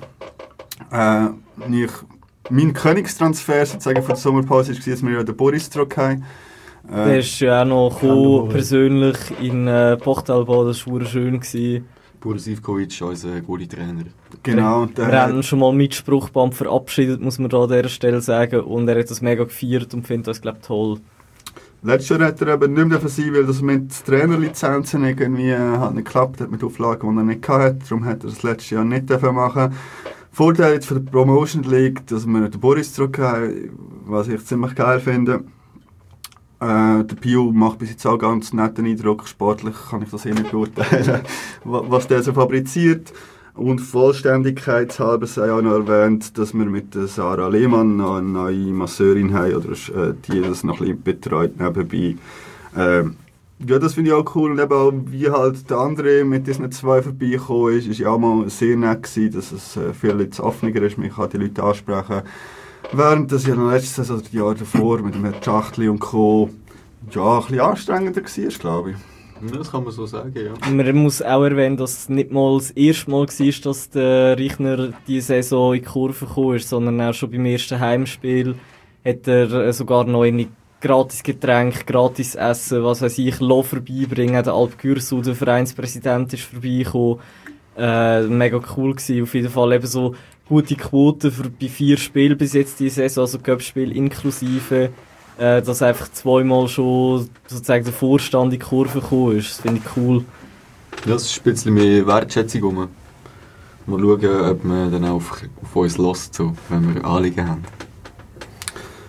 Mein Königstransfer sozusagen von der Sommerpause war, dass wir ja den Boris zurück haben. Der ist ja auch noch gekommen, persönlich in Pochtalba, das war schön gewesen. Boris Ivkovic ist unser gute Trainer. Genau. Wir haben ihn schon mal mit Spruchband verabschiedet, muss man da an dieser Stelle sagen. Und er hat das mega gefeiert und findet das, glaube ich, toll. Letztes Jahr hat er eben nicht mehr sein, weil das mit Trainerlizenzen irgendwie hat nicht geklappt hat, mit Auflagen, die er nicht hatte. Darum hat er das letztes Jahr nicht machen. Vorteil jetzt für die Promotion League, dass wir den Boris zurück haben, was ich ziemlich geil finde. Der Pio macht bis jetzt auch ganz netten Eindruck. Sportlich kann ich das nicht beurteilen, was der so fabriziert. Und Vollständigkeitshalber sei auch noch erwähnt, dass wir mit der Sarah Lehmann noch eine neue Masseurin haben, oder die das noch ein bisschen betreut nebenbei. Ja, das finde ich auch cool. Und eben auch, wie halt der andere mit diesen 2 vorbeigekommen ist ja auch mal sehr nett gewesen, dass es viel jetzt offener ist. Man kann die Leute ansprechen. Während das ja noch letztes Jahr oder die Jahre davor mit dem Schachtli und Co. ja, ein bisschen anstrengender war, glaube ich. Das kann man so sagen, ja. Man muss auch erwähnen, dass es nicht mal das erste Mal war, dass der Reichner diese Saison in die Kurve gekommen ist, sondern auch schon beim ersten Heimspiel hat er sogar noch eine gratis Getränke, gratis Essen, was weiß ich, vorbeibringen. Der Alp Gürsel, der Vereinspräsident, ist vorbeigekommen. Mega cool gewesen. Auf jeden Fall eben so gute Quote bei 4 Spielen bis jetzt diese Saison, also Cup-Spiel inklusive, dass einfach 2-mal schon sozusagen der Vorstand in die Kurve gekommen ist. Das finde ich cool. Ja, das ist ein bisschen mehr Wertschätzung rum. Mal schauen, ob man dann auch auf uns hört, so, wenn wir Anliegen haben.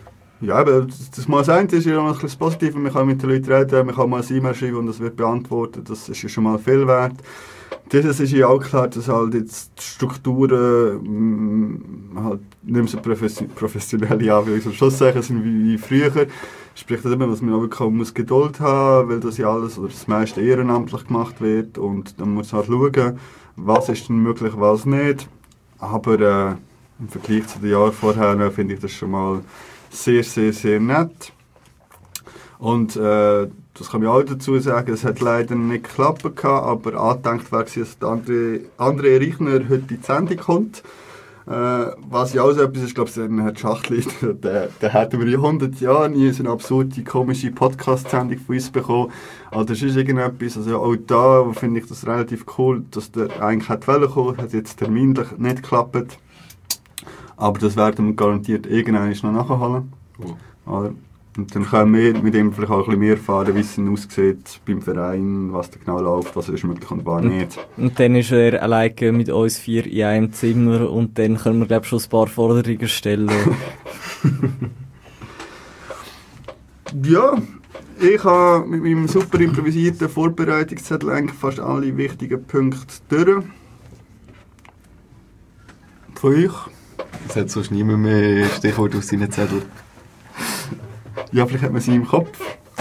Ja, aber das mal sein, das ist ja noch ein bisschen das Positive. Man kann mit den Leuten reden, man kann mal ein E-Mail schreiben und das wird beantwortet. Das ist ja schon mal viel wert. Dieses ist ja auch klar, dass halt jetzt die Strukturen halt nicht mehr so professionelle Anführungszeichen sind wie früher. Sprich das immer, dass man auch wirklich Geduld haben muss, weil das ja alles oder das meiste ehrenamtlich gemacht wird. Und dann muss man halt schauen, was ist denn möglich, was nicht. Aber im Vergleich zu den Jahren vorher finde ich das schon mal sehr, sehr, sehr nett. Und das kann ich auch dazu sagen, es hat leider nicht geklappt, aber angedenkt war, dass André Reichner heute in die Sendung kommt. Was ja auch so etwas ist, glaube ich, Herr Schachtli, der hat über 100 Jahre nie so eine absurde, komische Podcast-Sendung von uns bekommen. Also das ist irgendetwas, also auch da finde ich das relativ cool, dass der eigentlich hätte kommen, hat jetzt terminlich nicht geklappt. Aber das werden wir garantiert irgendwann noch nachholen. Oh. Und dann können wir mit ihm vielleicht auch ein bisschen mehr erfahren, wie es aussieht beim Verein, was da genau läuft, was ist möglich und was nicht. Und dann ist er alleine mit uns 4 in einem Zimmer und dann können wir, glaube ich, schon ein paar Forderungen stellen. Ja, ich habe mit meinem super improvisierten Vorbereitungszettel eigentlich fast alle wichtigen Punkte durch. Von euch? Es hat sonst niemand mehr Stichwort auf seinen Zettel. Ja, vielleicht hat man sie im Kopf.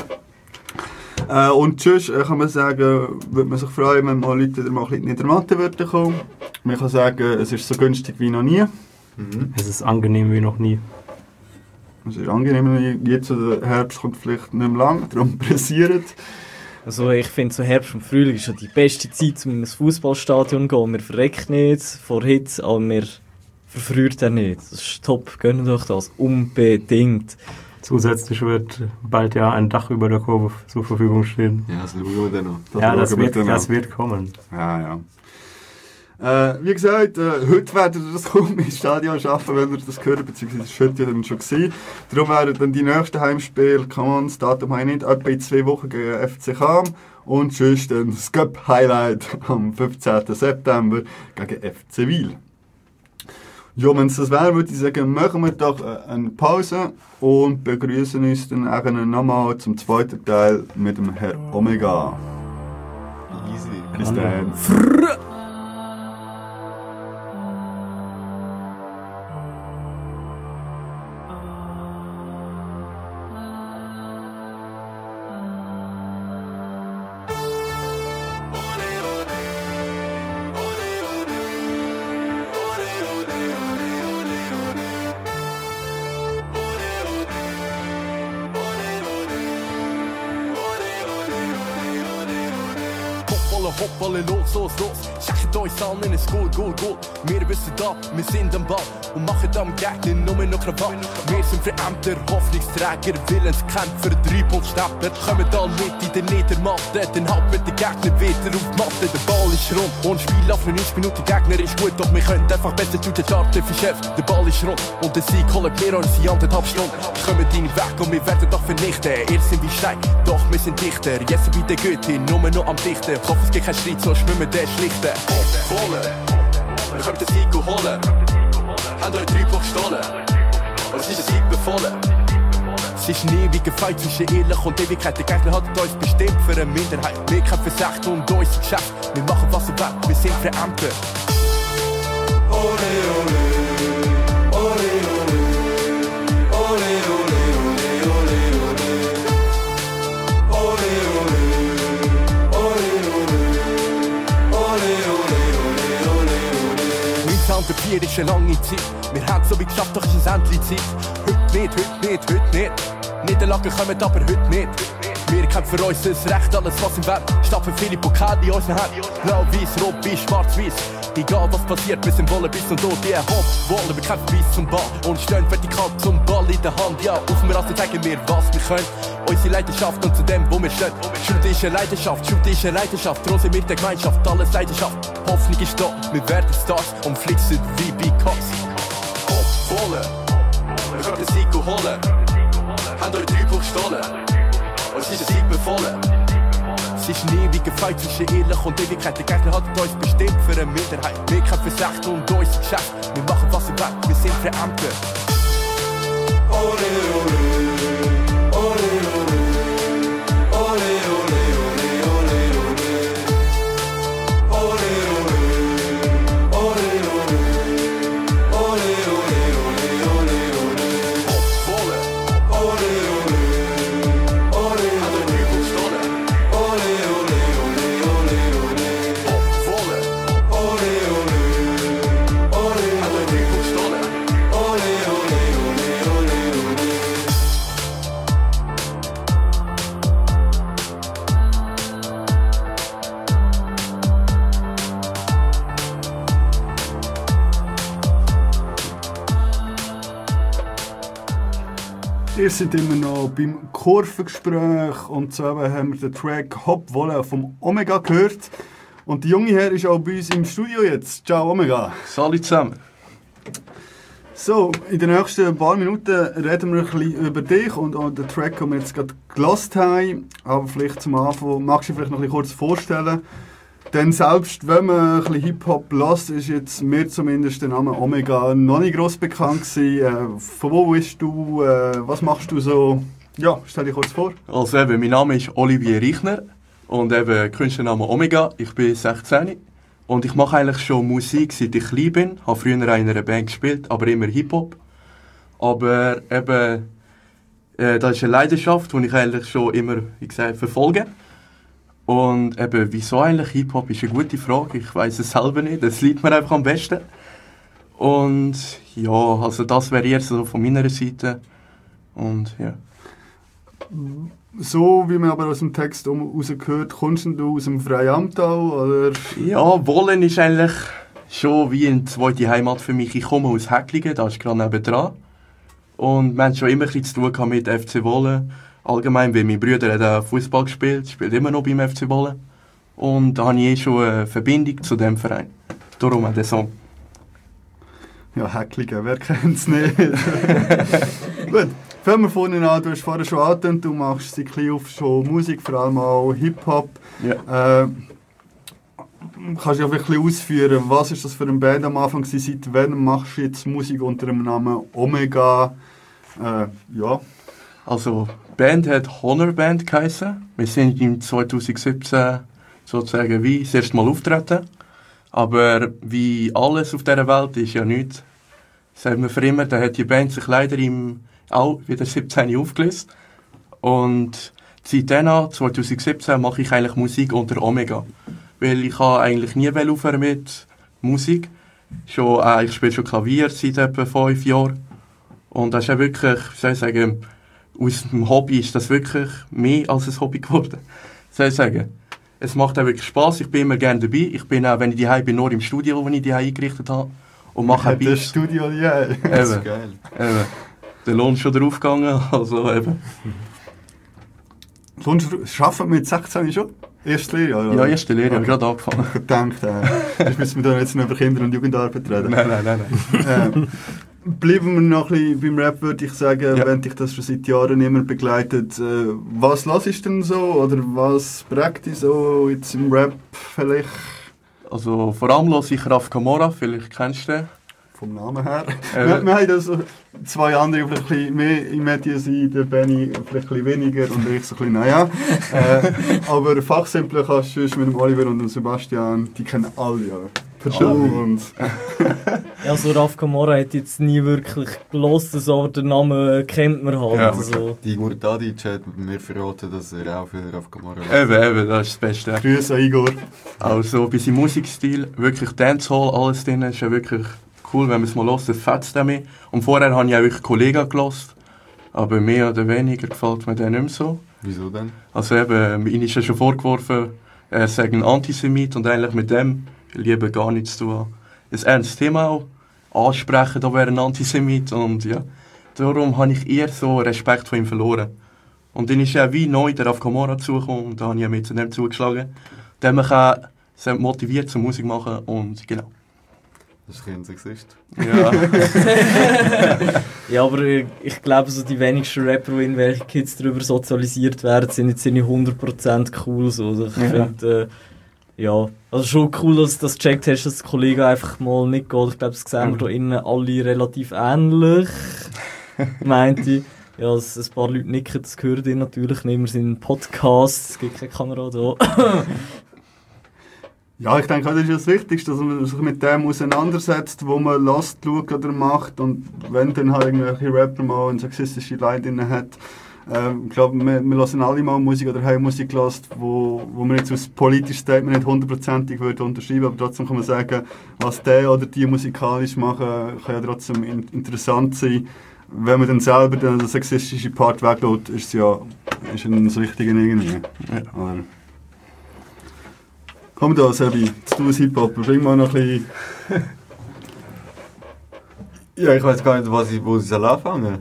Und sonst kann man sagen, würde man sich freuen, wenn mal Leute wieder mal ein bisschen in der Matte würden kommen. Man kann sagen, es ist so günstig wie noch nie. Es ist angenehm wie noch nie. Es ist angenehm wie jetzt, der Herbst kommt vielleicht nicht mehr lang, darum pressiert. Also ich finde, so Herbst und Frühling ist schon die beste Zeit, um in ein Fußballstadion zu gehen. Wir verrecken nicht vor Hitze, aber wir verfriert er nicht. Das ist top, gönnt euch das unbedingt. Zusätzlich wird bald ja ein Dach über der Kurve zur Verfügung stehen. Ja, das schauen wir dann noch. Das wird kommen. Ja. Wie gesagt, heute werdet ihr das kaum ins Stadion schaffen, wenn ihr das gehört, beziehungsweise das war heute dann schon gewesen. Darum werden dann die nächsten Heimspiele, das Datum habe ich nicht, etwa in 2 Wochen gegen FCK und sonst dann das Cup-Highlight am 15. September gegen FC Wil. Ja, wenn es das wäre, würde ich sagen, machen wir doch eine Pause und begrüßen uns dann nochmal zum zweiten Teil mit dem Herr Omega. Easy. Bis dann. Hoppala, los. Schickt uns an in ein Goal. Wir wissen da, wir sind am Ball und machen am Gegner nur noch Krawall. Wir sind Verämter, Hoffnungsträger, Willenskämpfer, 3-Punkt-Schnapper. Kommen da mit in der Niedermatte, dann halten der Gegner wieder auf die Matte. Der Ball ist rund und Spiel auf 90 Minuten. Der Gegner ist gut, doch wir können einfach besser durch den Starten verschärft. Der Ball ist rund und der Sieg holen wir uns in 1,5 Stunden. Kommen deine weg und wir werden doch vernichten. Ihr sind wie Stein, doch wir sind dichter. Jetzt sind wir der Goethe, nur noch am Dichten. Ich hoffe, es gibt keinen Streit, so schwimmen der schlichten. Holen, wir können den Sieg holen. Haben euch 3 Block gestohlen. Und es ist ein Sieg befohlen. Es ist ein ewiger Fight zwischen Ehrlich und Ewigkeit. Der Gegner hat uns bestimmt für eine Minderheit. Wir kämpfen Recht und unser Geschäft. Wir machen was wir wollen, wir sind Verämter. Ole, ole, ole, ole, ole, ole, ole, ole, ole, ole. Der 4 ist eine lange Zeit. Wir haben so wie geschafft, doch ist es endlich Zeit. Heute nicht. Niederlagen kommen aber heute nicht. Wir kämpfen für unser Recht, alles was im Wert. Statt für viele Pokale in unseren Händen. Blau-Weiß, Rot-Weiß, Schwarz-Weiß. Egal was passiert, wir sind Wollen bis und tot. Die Wollen, wir kämpfen bis zum Ball. Und stehen vertikal zum Ball in der Hand. Ja, auf dem Rasen zeigen wir, was wir können. Unsere Leidenschaft und zu dem, wo wir stehen. Schuld ist eine Leidenschaft. Darum sind wir der Gemeinschaft, alles Leidenschaft. Hoffnung ist da, wir werden Stars und flixen wie bei Cox. Wollen, wir können den Sieg holen. Haben euch 3 Block gestohlen. Und es ist ein Sieg befohlen. Es ist ein ewiger Fight zwischen Ehrlich und Ewigkeit. Der Gegner hat uns bestimmt für eine Minderheit. Wir kämpfen Recht und unser Geschäft. Wir machen was wir wollen, wir sind Verämter. Ihr seid immer noch beim Kurvengespräch und so haben wir den Track Hop Wolle vom Omega gehört. Und der junge Herr ist auch bei uns im Studio jetzt. Ciao Omega. Salut zusammen. So, in den nächsten paar Minuten reden wir ein bisschen über dich und den Track, den wir jetzt gerade gehört haben. Aber vielleicht zum Anfang, magst du dich vielleicht noch ein bisschen kurz vorstellen? Denn selbst wenn man ein bisschen Hip-Hop lässt, ist jetzt mir zumindest der Name Omega noch nicht gross bekannt gewesen. Von wo bist du? Was machst du so? Ja, stell dich kurz vor. Also eben, mein Name ist Olivier Reichner und eben Künstlername Omega. Ich bin 16 und ich mache eigentlich schon Musik, seit ich klein bin. Ich habe früher in einer Band gespielt, aber immer Hip-Hop. Aber eben, das ist eine Leidenschaft, die ich eigentlich schon immer, wie gesagt, verfolge. Und eben, wieso eigentlich Hip-Hop, ist eine gute Frage. Ich weiss es selber nicht. Das liegt mir einfach am besten. Und ja, also das wäre eher so von meiner Seite. Und ja. So wie man aber aus dem Text rausgehört, kommst du aus dem Freiamtal, oder? Ja, Wollen ist eigentlich schon wie eine zweite Heimat für mich. Ich komme aus Häcklingen, da ist gerade nebendran. Und wir haben schon immer ein bisschen zu tun mit FC Wollen. Allgemein, weil mein Bruder hat Fußball gespielt, spielt immer noch beim FC Wollen. Und da habe ich schon eine Verbindung zu diesem Verein. Darum auch der Song. Ja, Häcklingen, wer kennt es nicht? Gut, fangen wir vorne an. Du hast vorher schon angetönt, du machst seit klein auf schon Musik, vor allem auch Hip-Hop. Ja. Kannst du ja ein bisschen ausführen, was ist das für eine Band am Anfang gewesen? Seit wann machst du jetzt Musik unter dem Namen Omega? Ja. Also, die Band hat Honor Band geheissen. Wir sind im 2017 sozusagen wie das erste Mal auftreten. Aber wie alles auf dieser Welt ist ja nichts. Sagen wir für immer, da hat die Band sich leider auch wieder 17 aufgelöst. Und seitdem, 2017, mache ich eigentlich Musik unter Omega. Weil ich eigentlich nie aufhören mit Musik. Ich spiele schon Klavier seit etwa 5 Jahren. Und das ist ja wirklich, wie soll ich sagen, aus dem Hobby ist das wirklich mehr als ein Hobby geworden. Soll ich sagen. Es macht auch wirklich Spass. Ich bin immer gerne dabei. Ich bin auch, wenn ich daheim bin, nur im Studio, das ich daheim eingerichtet habe. Und mache auch Beats. Das Studio, ja. Yeah. Das ist geil. Eben. Der Lohn ist schon drauf gegangen. Also eben. Arbeiten mit 16 schon? Erste Lehrjahr? Oder? Ja, erste Lehre. Ich habe gerade angefangen. Ich gedacht, ich müssen wir da jetzt noch über Kinder- und Jugendarbeit reden. Nein. Bleiben wir noch ein bisschen beim Rap, würde ich sagen, Ja. wenn dich das schon seit Jahren immer begleitet. Was hörst du denn so oder was prägt dich so jetzt im Rap vielleicht? Also vor allem höre ich Raf Camora, vielleicht kennst du den. Vom Namen her. Wir haben da so zwei andere, die vielleicht ein bisschen mehr im Medien sind, der Benny vielleicht ein bisschen weniger und ich so ein bisschen, naja. Aber fachsimpeln kannst du mit dem Oliver und dem Sebastian, die kennen alle, ja. Und Also Raf Camora hat jetzt nie wirklich gehört, so, aber den Namen kennt man halt. Ja. Also. Die Igor Tadic hat mir verraten, dass er auch für Raf Camora Eben, das ist das Beste. Grüße an Igor. Also bei seinem Musikstil, wirklich Dancehall, alles drin, ist ja wirklich cool, wenn man es mal hört, das fetzt mich. Und vorher habe ich auch wirklich Kollegen gehört, aber mehr oder weniger gefällt mir der nicht mehr so. Wieso denn? Also eben, ihnen ist ja schon vorgeworfen, er sei ein Antisemit und eigentlich mit dem lieber gar nichts zu tun. Ein ernstes Thema auch, ansprechen, da wäre ein Antisemit und ja, darum habe ich eher so Respekt vor ihm verloren. Und dann ist ja wie neu der Raf Camora zugekommen und da habe ich mit zu dem zugeschlagen, der mich auch sehr motiviert zur Musik machen und genau. Das ist kein Sexist. Ja. Ja, aber ich glaube, so die wenigsten Rapper, die in welchen Kids darüber sozialisiert werden, sind jetzt nicht 100% cool. So. Also ich finde, ja, also schon cool, dass du das gecheckt hast, dass der Kollege einfach mal nicht geht. Ich glaube, das sehen wir da innen alle relativ ähnlich. meinte. Ja, dass ein paar Leute nicken, das gehört ihr natürlich nicht. Wir sind ein Podcast, es gibt keine Kamera da. Ja, ich denke, das ist das Wichtigste, dass man sich mit dem auseinandersetzt, wo man lässt, schaut oder macht. Und wenn dann halt irgendwelche Rapper mal eine sexistische Line drin hat, ich glaube, wir lassen alle mal Musik oder haben Musik gelassen, wo man jetzt aus politischem Statement nicht hundertprozentig unterschreiben würde, aber trotzdem kann man sagen, was der oder die musikalisch machen, kann ja trotzdem interessant sein. Wenn man dann selber den sexistischen Part weglässt, ist ein das Richtige irgendwie. Ja. Komm da, Sebi, jetzt du als Hip-Hopper, bring mal noch ein bisschen... Ja, ich weiß gar nicht, wo ich anfangen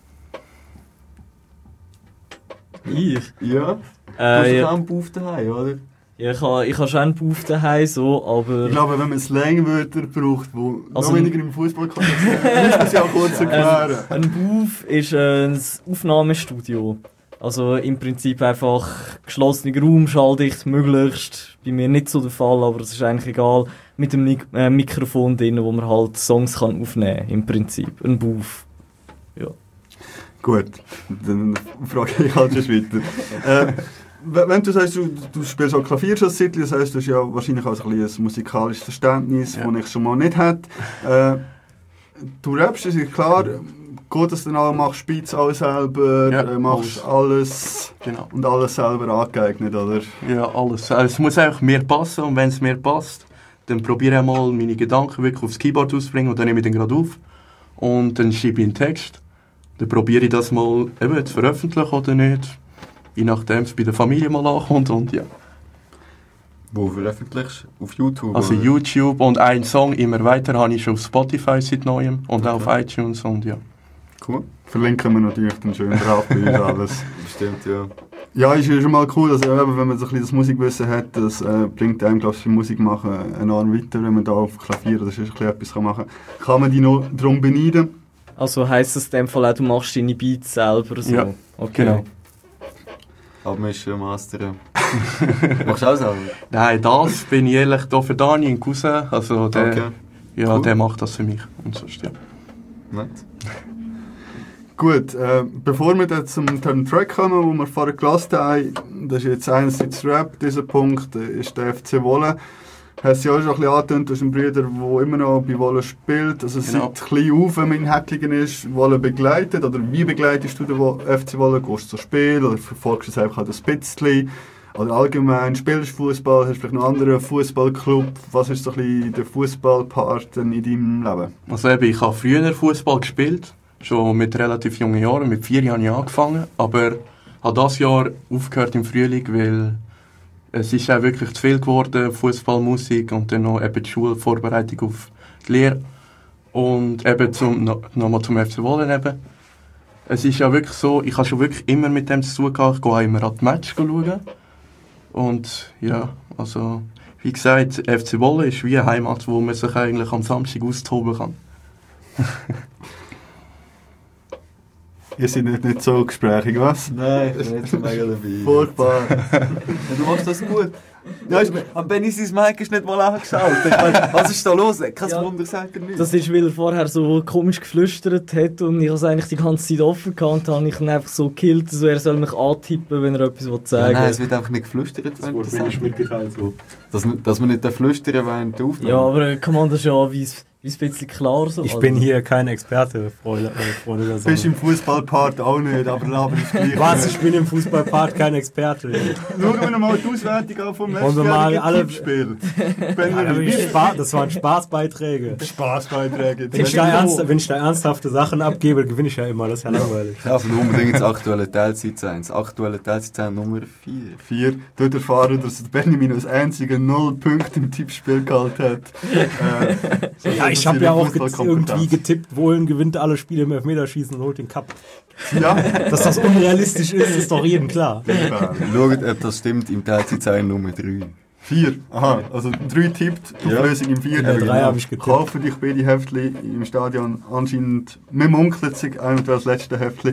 soll. Ich? Ja? Du hast Ja. auch einen Buff daheim, oder? Ja, ich habe schon einen Buff daheim, so, aber... Ich glaube, wenn man Slangwörter braucht, die Also noch weniger im Fußball kommen, muss man es ja kurz erklären. Ein Buff ist ein Aufnahmestudio. Also im Prinzip einfach geschlossener Raum, schalldicht möglichst. Bei mir nicht so der Fall, aber es ist eigentlich egal. Mit einem Mikrofon drin, wo man halt Songs kann aufnehmen kann, im Prinzip. Ein Buff. Ja. Gut, dann frage ich halt schon weiter. Wenn du sagst, du spielst auch Klavier schon seit, das heisst, du hast ja wahrscheinlich auch ein musikalisches Verständnis, das ich schon mal nicht hatte. Du rappst, das ist klar. Gut, dass du dann auch machst, spielst alles selber, machst alles Genau. und alles selber angeeignet, oder? Ja, alles. Es muss einfach mir passen und wenn es mir passt, dann probiere ich mal meine Gedanken wirklich aufs Keyboard auszubringen und dann nehme ich den gerade auf und dann schreibe ich einen Text. Dann probiere ich das mal eben zu veröffentlichen oder nicht, je nachdem es bei der Familie mal ankommt und ja. Wo veröffentlichst du? Auf YouTube? Also oder? YouTube und einen Song immer weiter habe ich schon auf Spotify seit neuem und auch auf iTunes und ja. Cool. Verlinken wir natürlich dann schön drauf bei uns alles. Bestimmt, ja. Ja, ist schon mal cool, dass, wenn man so ein bisschen das Musikwissen hat, das bringt einem, glaube ich, für Musik machen enorm weiter, wenn man da auf Klavier oder sonst etwas machen kann. Kann man die noch darum beneiden? Also heisst das in dem Fall auch, du machst deine Beats selber so? Ja, okay. genau. Abmischen, mastern. Machst du auch selber? Nein, das bin ich ehrlich da für Dani, ein Cousin, also der, Okay. ja, Cool. der macht das für mich und sonst ja. Nett. Gut, bevor wir dann zum Track kommen, den wir vorher gelassen haben, das ist jetzt einerseits Rap, dieser Punkt ist der FC Wolle. Hast du ja auch schon ein bisschen angetönt, du hast einen Bruder, der immer noch bei Wolle spielt, also Genau. seit klein auf, wenn man in Häcklingen ist, Wolle begleitet, oder wie begleitest du den FC Wolle? Gehst du zum Spiel oder verfolgst du es einfach ein bisschen? Oder allgemein, spielst du Fußball, hast du vielleicht noch einen anderen Fußballclub? Was ist so ein bisschen der Fußballpart in deinem Leben? Also eben, ich habe früher Fußball gespielt, schon mit relativ jungen Jahren, mit 4 Jahren habe ich angefangen, aber habe das Jahr aufgehört im Frühling, weil es ist auch wirklich zu viel geworden, Fußball, Musik und dann noch eben die Schulvorbereitung auf die Lehre. Und eben nochmal zum FC Wolle eben. Es ist ja wirklich so, ich habe schon wirklich immer mit dem zu tun gehabt, ich gehe auch immer an die Match schauen. Und ja, also wie gesagt, FC Wolle ist wie eine Heimat, wo man sich eigentlich am Samstag austoben kann. Ihr seid nicht so gesprächig, was? Nein, ich bin nicht so mega dabei. Furchtbar. Du machst das gut. Ja, am Benny sein Mic ist nicht mal angeschaut. Ich meine, was ist da los? Kein Ja. Wunder, sagt er nicht. Das ist, weil er vorher so komisch geflüstert hat und ich habe es eigentlich die ganze Zeit offen gehabt und dann habe ich ihn einfach so gekillt, so er soll mich antippen, wenn er etwas sagen will. Nein, es wird einfach nicht geflüstert, wenn du das sagst. so. Dass man nicht flüstern während der Aufnahme. Ja, aber kann man das schon wie ein bisschen klar so. Ich bin hier kein Experte, Freunde der Du bist Sonne. im Fußballpart auch nicht, aber Laber ist gleich. Was? Ich bin im Fußballpart kein Experte. Schauen wir noch mal die Auswertung an vom Wollen wir mal letztjährigen alle- Tippspiel. Das waren Spaßbeiträge. Spaßbeiträge. Wenn ich da ernsthafte Sachen abgebe, gewinne ich ja immer. Das ist ja langweilig. Ich darf unbedingt das aktuelle Teilzeit sein. Das aktuelle Teilzeit sein Nummer 4. 4. Dort erfahren, dass Benjamin als einziger 0 Punkte im Tippspiel gehalten hat. Ja, ich habe ja auch irgendwie getippt, Wohlen gewinnt alle Spiele im Elfmeterschießen und holt den Cup. Ja, Dass das unrealistisch ist doch jedem klar. Schaut, ob das stimmt im Teilzeit sein Nummer 3. 4. Aha, also 3 tippt, die Ja. Auflösung im 4. Ja, 3 habe ich getippt. Kaufen dich beide Heftchen im Stadion anscheinend, mir munkelt sich einer das letzte Heftchen.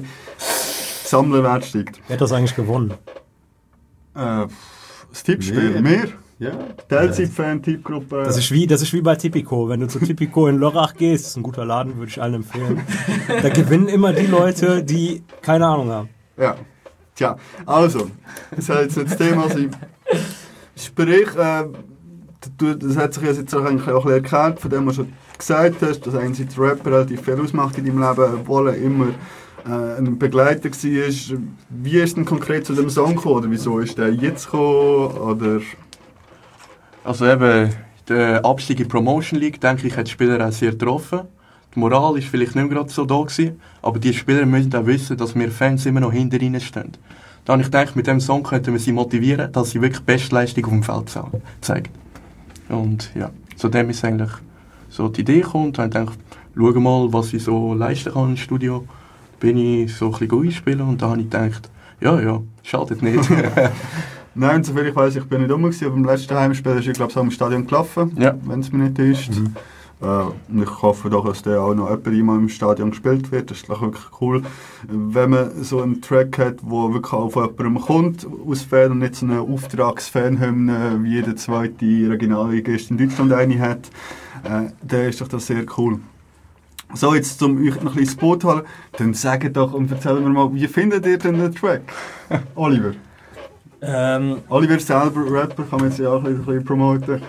Sammelwert steigt. Wer hat das eigentlich gewonnen? Das Tippspiel, Wir. mehr? Ja, Teilzeit-Fan-Typgruppe. Das ist wie bei Tipico. Wenn du zu Tipico in Lörrach gehst, das ist ein guter Laden, würde ich allen empfehlen. Da gewinnen immer die Leute, die keine Ahnung haben. Ja, tja, also, das soll jetzt nicht das Thema sein. Sprich, das hat sich jetzt auch eigentlich auch erklärt, von dem du schon gesagt hast, dass einerseits Rapper relativ viel ausmacht in deinem Leben, obwohl er immer ein Begleiter war. Wie ist denn konkret zu dem Song gekommen? Oder wieso ist der jetzt gekommen? Oder? Also eben, der Abstieg in die Promotion League, denke ich, hat die Spieler auch sehr getroffen. Die Moral war vielleicht nicht mehr gerade so da gewesen, aber die Spieler müssen auch wissen, dass wir Fans immer noch hinter ihnen stehen. Da habe ich gedacht, mit diesem Song könnten wir sie motivieren, dass sie wirklich Bestleistung auf dem Feld zeigen. Und ja, zu dem ist eigentlich so die Idee gekommen. Und dann habe ich gedacht, schau mal, was ich so leisten kann im Studio. Bin ich so ein bisschen einspielen und da habe ich gedacht, ja, schadet nicht. Nein, soviel ich weiss, ich bin nicht rum gewesen, aber beim letzten Heimspiel ist ich glaube so im Stadion gelaufen, Ja. wenn es mir nicht ist. Und ich hoffe doch, dass der auch noch einmal im Stadion gespielt wird. Das ist doch wirklich cool, wenn man so einen Track hat, der wirklich auch von jemandem kommt, aus Fan und nicht so eine Auftragsfanhymne, wie jeder zweite Regionalligist in Deutschland eine hat. Dann ist doch das sehr cool. So, jetzt um euch noch ein bisschen ins Boot zu holen, dann sagt doch und erzählt mir mal, wie findet ihr denn den Track? Oliver? Oliver selber, Rapper, kann man jetzt ja auch ein bisschen promoten.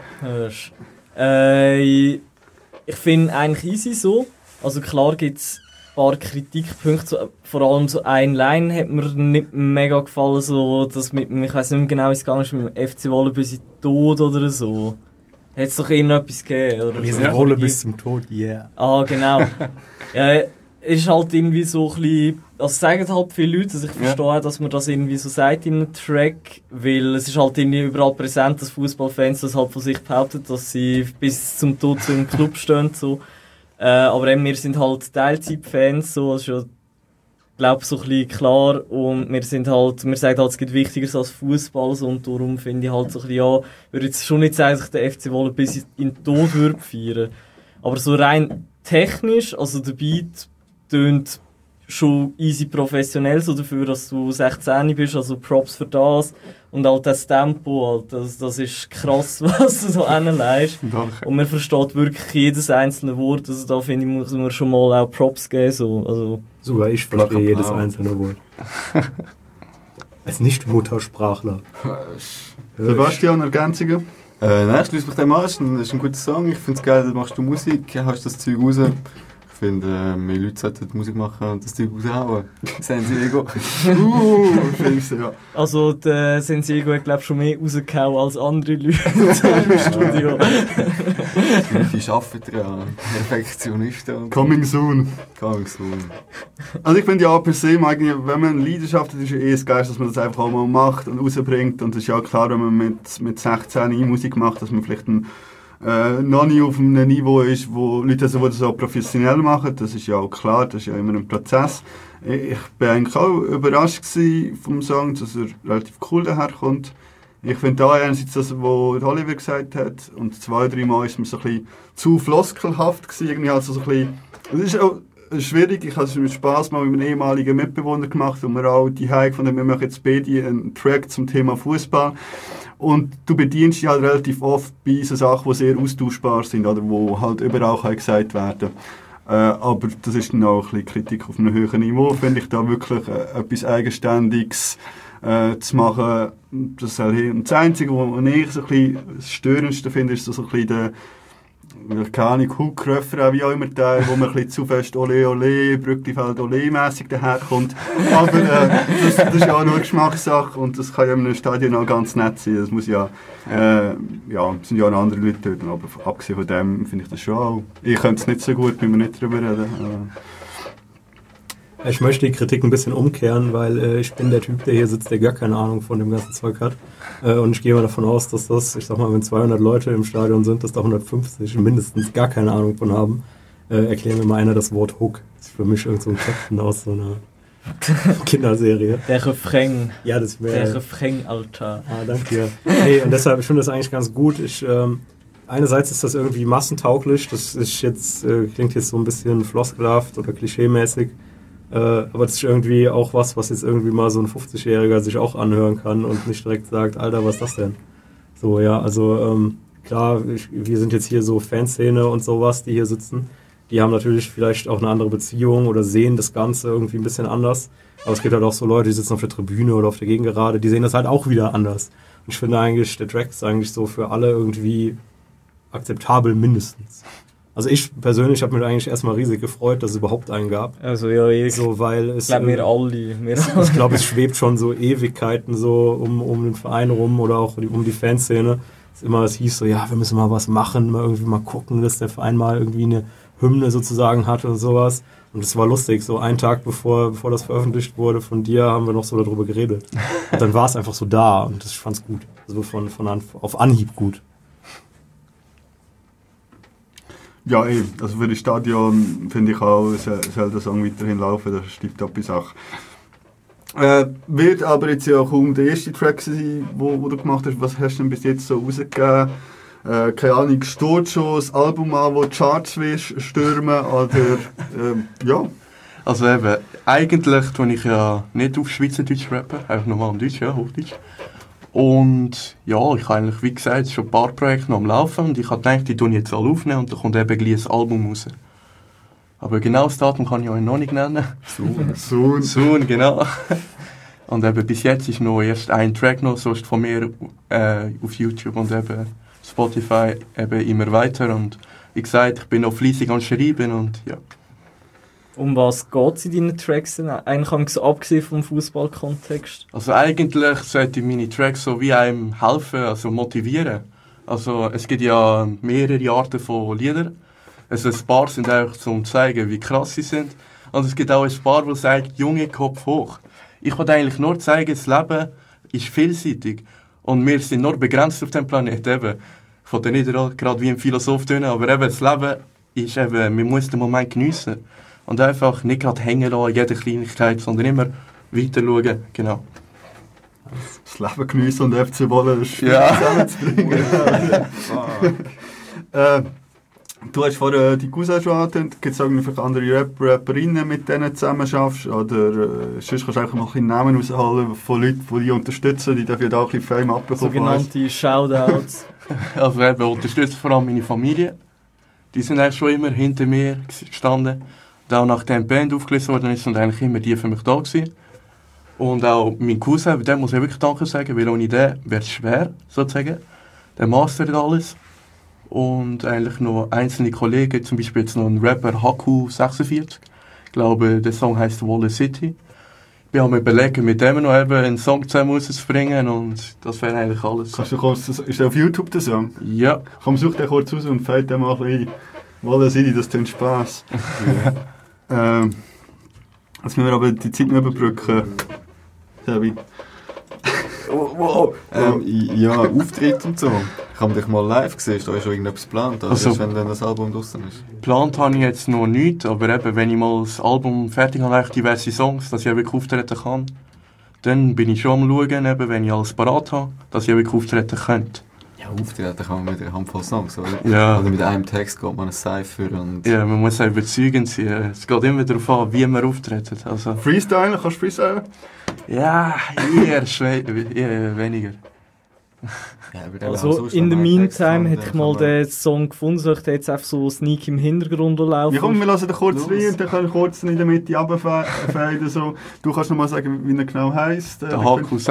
Ich finde eigentlich easy so. Also klar gibt es ein paar Kritikpunkte, so, vor allem so eine Line hat mir nicht mega gefallen, so, dass mit, ich weiss nicht mehr genau, wie es gegangen ist, mit dem FC Wolle bis in den Tod oder so. Hat es doch irgendetwas gegeben? Oder Wir so. sind Wolle bis zum Tod, yeah. Ah, genau. Ja, es ist halt irgendwie so ein bisschen, also sagen halt viele Leute, also ich verstehe, dass man das irgendwie so sagt in einem Track, weil es ist halt irgendwie überall präsent, dass Fußballfans das halt von sich behaupten, dass sie bis zum Tod zu einem Club stehen, so. Aber eben, wir sind halt Teilzeitfans, so, das ist ja, glaube so ein bisschen klar, und wir sagen halt, es gibt Wichtigeres als Fußball, so, und darum finde ich halt so ein bisschen, ja, würde jetzt schon nicht sagen, dass ich den FC Wolle bis in den Tod würde feiern. Aber so rein technisch, also der Beat tönt schon easy professionell, so dafür, dass du 16 bist, also Props für das. Und halt das Tempo, halt, das ist krass, was du so hinlegst. Und man versteht wirklich jedes einzelne Wort, also da finde ich, muss man schon mal auch Props geben, so. Also. Sogar ich verstehe jedes einzelne Wort. Als Nicht-Muttersprachler. Sebastian, Ergänzungen? Nein, ich schließe mich dem an, das ist ein guter Song, ich finde es geil, da machst du Musik, hast das Zeug raus. Ich finde, mehr Leute sollten Musik machen und das Zeug raushauen. Sensiego. Scheiße, ja. Also der Sensiego hat glaube ich schon mehr rausgehauen als andere Leute im Studio. Die arbeiten dran, Perfektionisten. Coming soon. Coming soon. Also ich finde ja per se, wenn man Leidenschaft hat, ist ja das Geist, dass man das einfach auch mal macht und rausbringt. Und es ist ja klar, wenn man mit 16 Musik macht, dass man vielleicht noch nicht auf einem Niveau ist, wo Leute das so professionell machen. Das ist ja auch klar, das ist ja immer ein Prozess. Ich war eigentlich auch überrascht vom Song, dass er relativ cool daherkommt. Ich finde da einerseits das, was Oliver gesagt hat, und 2-3 Mal ist mir so ein bisschen zu floskelhaft gewesen. Irgendwie also so ein bisschen, das ist auch schwierig. Ich habe es mit Spass mal mit einem ehemaligen Mitbewohner gemacht und wir auch die Heim gefunden, wir machen jetzt beide einen Track zum Thema Fußball. Und du bedienst dich halt relativ oft bei so Sachen, die sehr austauschbar sind oder wo halt überall gesagt werden. Aber das ist dann auch ein bisschen Kritik auf einem höheren Niveau, finde ich, da wirklich etwas Eigenständiges zu machen. Das ist halt das Einzige, was ich so ein bisschen das Störendste finde, ist so ein bisschen der keine Ahnung, Hook-Refrain, wie auch immer der, wo man ein bisschen zu fest Ole Ole, Brücklifeld Ole-mässig daherkommt. Aber das ist ja auch nur Geschmackssache und das kann ja in einem Stadion auch ganz nett sein. Das muss ja, sind ja auch andere Leute dort, aber abgesehen von dem finde ich das schon auch. Ich könnte es nicht so gut, wenn wir nicht darüber reden. Ich möchte die Kritik ein bisschen umkehren, weil ich bin der Typ, der hier sitzt, der gar keine Ahnung von dem ganzen Zeug hat. Und ich gehe mal davon aus, dass das, ich sag mal, wenn 200 Leute im Stadion sind, dass da 150 mindestens gar keine Ahnung von haben. Erklären mir mal einer das Wort Hook. Das ist für mich irgend so ein Captain aus so einer Kinderserie. Der Refrain. Ja, das wäre... Der Refrain, Alter. Ah, danke dir. Hey, und deshalb, ich finde das eigentlich ganz gut. Einerseits ist das irgendwie massentauglich. Das ist jetzt, klingt jetzt so ein bisschen floskelhaft oder klischeemäßig. Aber das ist irgendwie auch was jetzt irgendwie mal so ein 50-Jähriger sich auch anhören kann und nicht direkt sagt, Alter, was ist das denn? So, ja, also klar, wir sind jetzt hier so Fanszene und sowas, die hier sitzen. Die haben natürlich vielleicht auch eine andere Beziehung oder sehen das Ganze irgendwie ein bisschen anders. Aber es gibt halt auch so Leute, die sitzen auf der Tribüne oder auf der Gegengerade, die sehen das halt auch wieder anders. Und ich finde eigentlich, der Track ist eigentlich so für alle irgendwie akzeptabel mindestens. Also ich persönlich habe mich eigentlich erstmal riesig gefreut, dass es überhaupt einen gab. Also ja, ich so, weil es, glaube, wir alle. Ich glaube, es schwebt schon so Ewigkeiten so um den Verein rum oder auch um die Fanszene. Es hieß so, ja, wir müssen mal was machen, mal gucken, dass der Verein mal irgendwie eine Hymne sozusagen hat oder sowas. Und es war lustig, so einen Tag bevor das veröffentlicht wurde von dir, haben wir noch so darüber geredet. Und dann war es einfach so da und ich fand's gut. Also auf Anhieb gut. Ja, also für das Stadion finde ich auch, soll der Song weiterhin laufen, das ist eine tipptoppe Sache. Wird aber jetzt ja kaum der erste Track sein, wo du gemacht hast. Was hast du denn bis jetzt so rausgegeben? Keine Ahnung, steht schon das Album an, das die Charts stürmen oder ja? Also eben, eigentlich tue ich ja nicht auf Schweizerdeutsch rappen, einfach normal am Deutsch, ja, Hochdeutsch. Und ja, ich habe eigentlich, wie gesagt, schon ein paar Projekte noch am Laufen und ich habe gedacht, die tue ich jetzt alle aufnehmen und dann kommt eben gleich ein Album raus. Aber genau das Datum kann ich euch noch nicht nennen. Soon, genau. Und eben bis jetzt ist noch erst ein Track noch, sonst von mir auf YouTube und eben Spotify eben immer weiter. Und wie gesagt, ich bin noch fleissig am Schreiben und ja. Um was geht es in deinen Tracks denn? Eigentlich so abgesehen vom Fußballkontext? Also eigentlich sollte meine Tracks so wie einem helfen, also motivieren. Also es gibt ja mehrere Arten von Liedern. Also ein paar sind einfach zum zeigen, wie krass sie sind. Und es gibt auch ein paar, die sagen, Junge, Kopf hoch. Ich wollte eigentlich nur zeigen, das Leben ist vielseitig. Und wir sind nur begrenzt auf dem Planeten. Eben. Ich wollte nicht gerade wie ein Philosoph tun, aber eben, das Leben ist eben, man muss den Moment geniessen. Und einfach nicht gerade hängen lassen an jeder Kleinigkeit, sondern immer weiter schauen. Genau. Das Leben geniessen und FC wollen, das Spiel zusammenzubringen. Du hast vorher die Cousin schon angehört. Gibt es vielleicht andere Rapperinnen, mit denen du zusammen schaffst? Oder sonst kannst du einfach mal ein bisschen Namen rausholen von Leuten, die dich unterstützen, die dafür auch ein bisschen Fame abbekommen. Sogenannte Shoutouts. Also eben unterstützt vor allem meine Familie. Die sind eigentlich schon immer hinter mir gestanden. Und auch nachdem die Band aufgelöst worden ist, sind eigentlich immer die für mich da gewesen. Und auch mein Cousin, dem muss ich wirklich Danke sagen, weil ohne den wäre es schwer, sozusagen. Der mastert alles. Und eigentlich noch einzelne Kollegen, zum Beispiel jetzt noch ein Rapper, Haku46. Ich glaube, der Song heisst Wolle City. Wir haben überlegt, mit dem noch eben einen Song zusammen rauszubringen und das wäre eigentlich alles. Ist der auf YouTube der Song? Ja. Komm, such den kurz raus und fällt den mal ein bisschen ein. Wolle City, das tut Spass. Jetzt müssen wir aber die Zeit noch überbrücken. Sebi. Wow. Ja, Auftritt und so. Ich habe dich mal live gesehen. Ist da schon irgendetwas geplant? Also wenn dann das Album draussen ist? Geplant habe ich jetzt noch nichts, aber eben, wenn ich mal das Album fertig habe, diverse Songs, dass ich wirklich auftreten kann, dann bin ich schon am schauen, eben, wenn ich alles parat habe, dass ich wirklich auftreten könnte. Ja, auftreten kann man mit einer Handvoll Songs, oder? Ja. Oder mit einem Text geht man ein Cypher und... Ja, man muss auch überzeugend sein. Es geht immer darauf an, wie man auftritt. Also, Freestyle, kannst du freestylen? ja, eher weniger. Ja, Also in der Meantime hätte ich mal den Song gefunden, soll ich den jetzt einfach so sneaky im Hintergrund laufen? Ja komm, wir lassen den kurz rein und dann können wir kurz in der Mitte runterfaden. So. Du kannst noch mal sagen, wie er genau heisst. Der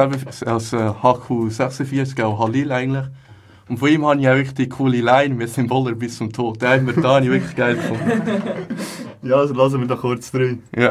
HQ46, auch Halil eigentlich. Und von ihm habe ich auch wirklich die coole Line, wir sind Woller bis zum Tod. Den hat mir da nicht wirklich geil gefunden. Ja, also lassen wir da kurz rein. Ja.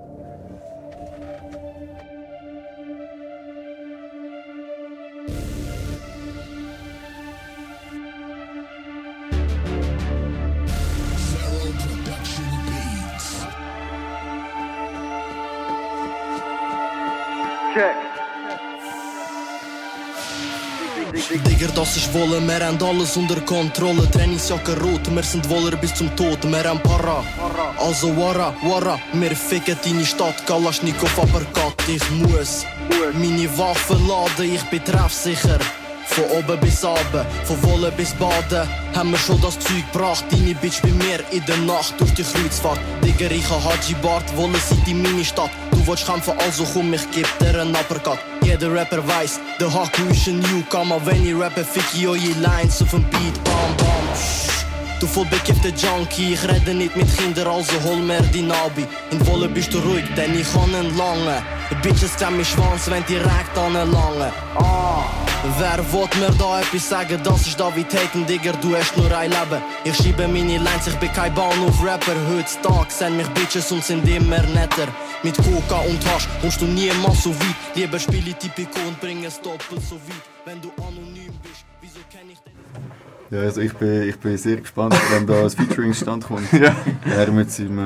Digger, das ist Wolle, wir haben alles unter Kontrolle. Trainingsjacke rot, wir sind Woller bis zum Tod. Wir haben Para, also Wara, wir ficken deine Stadt. Kalaschnikow, aber Gott, ich muss meine Waffen laden, ich bin treffsicher. Von oben bis runter, von Wolle bis Baden, haben wir schon das Zeug gebracht. Deine Bitch bei mir in der Nacht durch die Kreuzfahrt. Digger, ich hab Haji Bart, Wolle City, meine Stadt. Du willst kämpfen, also komm, ich geb dir einen Uppercut. Jeder Rapper weiss, der Haku ist ein Newcomer. Wenn ich rappe, fick ich eure Lines auf dem Beat, bam, bam. Du voll bekiffter Junkie, ich rede nicht mit Kindern, also hol mir die Nabi. In Wolle bist du ruhig, denn ich kann einen langen. Die Bitches kann mich Schwanz, wenn direkt anlangen. Wer will mir da etwas sagen, das ist David Haken, Digger, du hast nur ein Leben. Ich schiebe meine Lines, ich bin kein Bahnhof-Rapper. Heutzutage sind mich Bitches und sind immer netter. Mit Coca und Hasch kommst du niemals so weit. Lieber spiele ich Typico und bring es doppelt so weit. Wenn du anonym bist, wieso kenn ich den? Ja, also ich bin sehr gespannt, wenn da ein Featuring stand kommt. Ja. Er mit seinem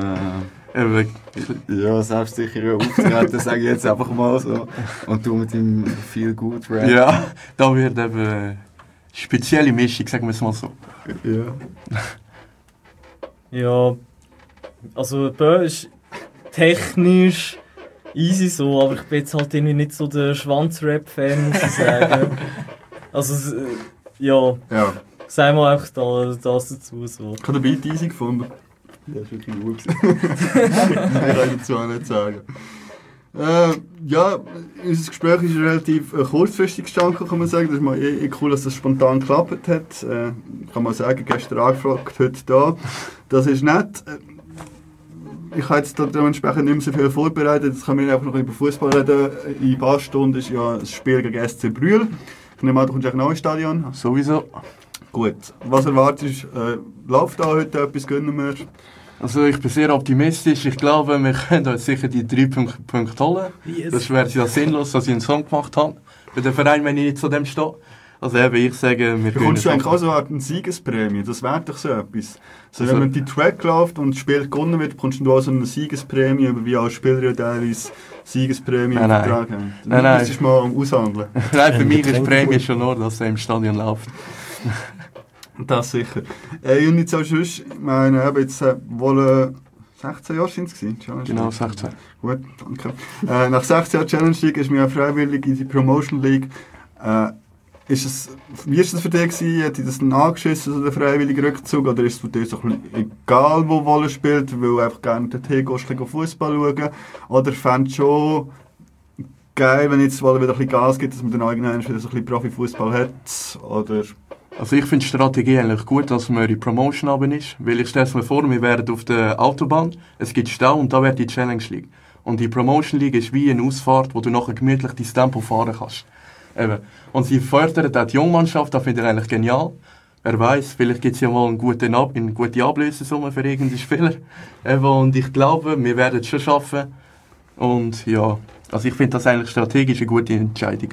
selbstsicheren Auftreten, sage ich jetzt einfach mal so. Und du mit dem Feel Good Rap. Ja, da wird eben eine spezielle Mischung, sagen wir es mal so. Ja. Ja, also Bö ist technisch easy so, aber ich bin jetzt halt irgendwie nicht so der Schwanz-Rap-Fan, muss ich sagen. Also, ja. Sagen wir einfach das dazu. So. Ich habe den Beat easy gefunden. Ja, das war wirklich gut. Mehr kann ich dazu auch nicht sagen. Ja, unser Gespräch ist relativ kurzfristig gestanden, kann man sagen. Das ist mal cool, dass das spontan geklappt hat. Kann man sagen, gestern angefragt, heute da. Das ist nett. Ich habe jetzt dementsprechend nicht mehr so viel vorbereitet. Jetzt können wir einfach noch über Fußball reden. In ein paar Stunden ist ja das Spiel gegen SC Brühl. Ich nehme an, du kommst auch ins Stadion. Sowieso. Gut. Was erwartest du? Läuft da heute etwas? Gönnen wir? Also ich bin sehr optimistisch. Ich glaube, wir können uns sicher die 3 Punkte holen. Yes. Das wäre ja sinnlos, dass ich einen Song gemacht habe. Bei dem Verein, wenn ich nicht zu dem stehe. Also eben, ich sage, wir bekommst du eigentlich auch so eine Siegesprämie? Das wäre doch so etwas. Also, wenn man die Track läuft und das Spiel gewonnen wird, bekommst du auch so eine Siegesprämie, aber wie als Spieler ja teilweise Siegesprämie im Vertrag haben. Nein. Das ist mal aushandeln. Nein, für mich ist die Prämie schon nur, dass er im Stadion läuft. Das sicher. Und jetzt auch sonst, ich meine, jetzt wohl 16 Jahre sind es gewesen? Genau, 16. Gut, danke. Nach 16 Jahren Challenge League ist mir freiwillig in die Promotion League. Wie war das für dich gewesen? Hat dich das dann angeschissen, so der freiwillige Rückzug? Oder ist es für dich so egal, wo Wolle spielt, weil du einfach gerne dorthin gehst, Fußball schauen? Oder fändest du schon geil, wenn jetzt Wolle wieder ein bisschen Gas gibt, dass man dann irgendwann wieder so ein bisschen Profifußball hat? Oder... Also ich finde die Strategie eigentlich gut, dass man in die Promotion runter ist, weil ich stelle mir vor, wir wären auf der Autobahn, es gibt Stau und da wäre die Challenge League. Und die Promotion League ist wie eine Ausfahrt, wo du nachher gemütlich dein Tempo fahren kannst. Eben. Und sie fördern auch die Jungmannschaft, das finde ich eigentlich genial. Wer weiß, vielleicht gibt es ja mal eine gute Ablösesumme für irgendeinen Spieler. Eben. Und ich glaube, wir werden es schon schaffen. Und ja, also ich finde das eigentlich strategisch eine gute Entscheidung.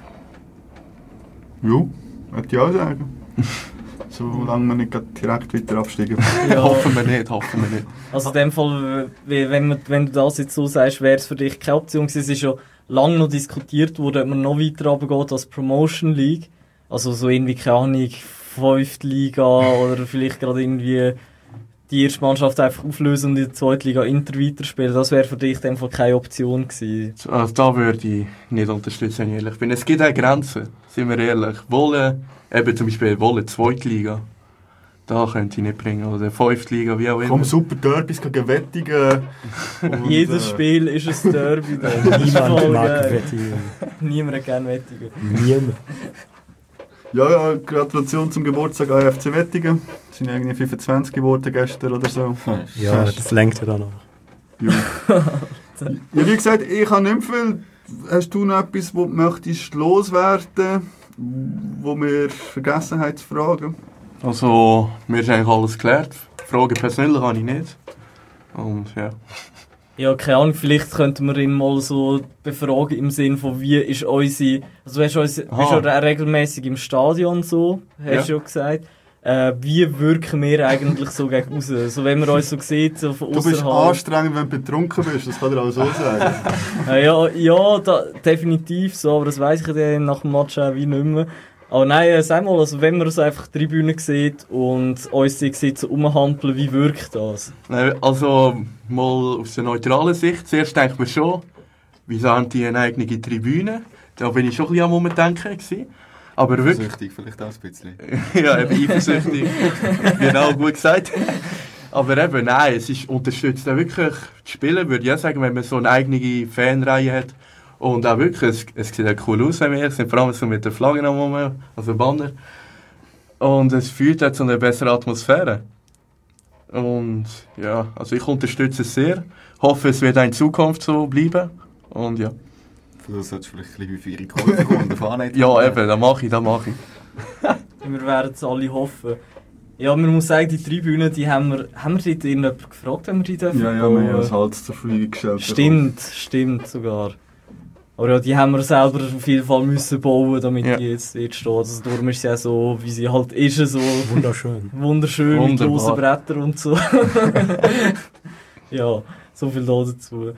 Ja. Würde ich auch sagen. Solange wir nicht direkt weiter absteigen. Ja. Hoffen wir nicht. Also in dem Fall, wenn du das jetzt so sagst, wäre es für dich keine Option gewesen. Es ist ja lange noch diskutiert worden, ob man noch weiter runtergeht als Promotion League. Also so irgendwie, keine Ahnung, 5. Liga oder vielleicht gerade irgendwie die erste Mannschaft einfach auflösen und in der 2. Liga Inter weiterspielen. Das wäre für dich in dem Fall keine Option gewesen. Also da würde ich nicht unterstützen, wenn ich ehrlich bin. Es gibt auch Grenzen, sind wir ehrlich. Wolle, eben zum Beispiel Wolle 2. Liga, da könnte ich nicht bringen. Oder 5. Liga, wie auch immer. Komm, super Derbys gegen Wettigen. Jedes Spiel ist ein Derby. Niemand mag Wettigen. Niemand hat gerne Wettigen. Niemand. Ja, Gratulation zum Geburtstag AFC Wettigen. Es sind irgendwie 25 geworden gestern oder so. Ja, das lenkt ja dann noch. Ja, wie gesagt, ich habe nicht viel. Hast du noch etwas, wo du möchtest loswerden, wo wir vergessen haben zu fragen? Also, mir ist eigentlich alles geklärt. Fragen persönlich habe ich nicht. Und ja. Ja, keine Ahnung, vielleicht könnten wir ihn mal so befragen im Sinne von, wie ist unsere... Also du bist ja regelmäßig im Stadion so, hast du ja gesagt. Wie wirken wir eigentlich so gegen raus? So, wenn man uns so sieht, so von außerhalb... Du bist anstrengend, wenn du betrunken bist, das kann ich auch so sagen. ja, definitiv so, aber das weiss ich dann nach dem Match auch wie nicht mehr. Aber nein, sag mal, also wenn man uns einfach die Tribüne sieht und uns sieht so rumhampeln, wie wirkt das? Also, mal aus der neutralen Sicht, zuerst denkt man schon, wieso haben die eine eigene Tribüne? Da bin ich schon ein bisschen am Umdenken gewesen. Aber wirklich... Eifersüchtig vielleicht auch ein bisschen. Ja, eben eifersüchtig. Genau, gut gesagt. Aber eben, nein, unterstützt auch wirklich die Spieler, würde ich auch sagen, wenn man so eine eigene Fanreihe hat. Und auch wirklich, es sieht auch cool aus, wenn wir hier sind, vor allem so mit der Flagge am Moment, also Banner. Und es fühlt auch zu einer besseren Atmosphäre. Und ja, also ich unterstütze es sehr. Hoffe, es wird auch in Zukunft so bleiben. Und ja. Du solltest vielleicht ein bisschen häufiger Kurve kommen und fahren nicht. Ja, eben, das mache ich. Wir werden es alle hoffen. Ja, man muss sagen, die Tribüne, die haben wir dort irgendjemand gefragt, wenn wir die dürfen Ja, wir haben das Holz zur Verfügung gestellt. Stimmt sogar. Aber ja, die haben wir selber auf jeden Fall müssen bauen, damit die jetzt steht. Also darum ist sie auch so, wie sie halt ist, so Wunderschön. Wunderschön mit großen Brettern und so. Ja, so viel da dazu.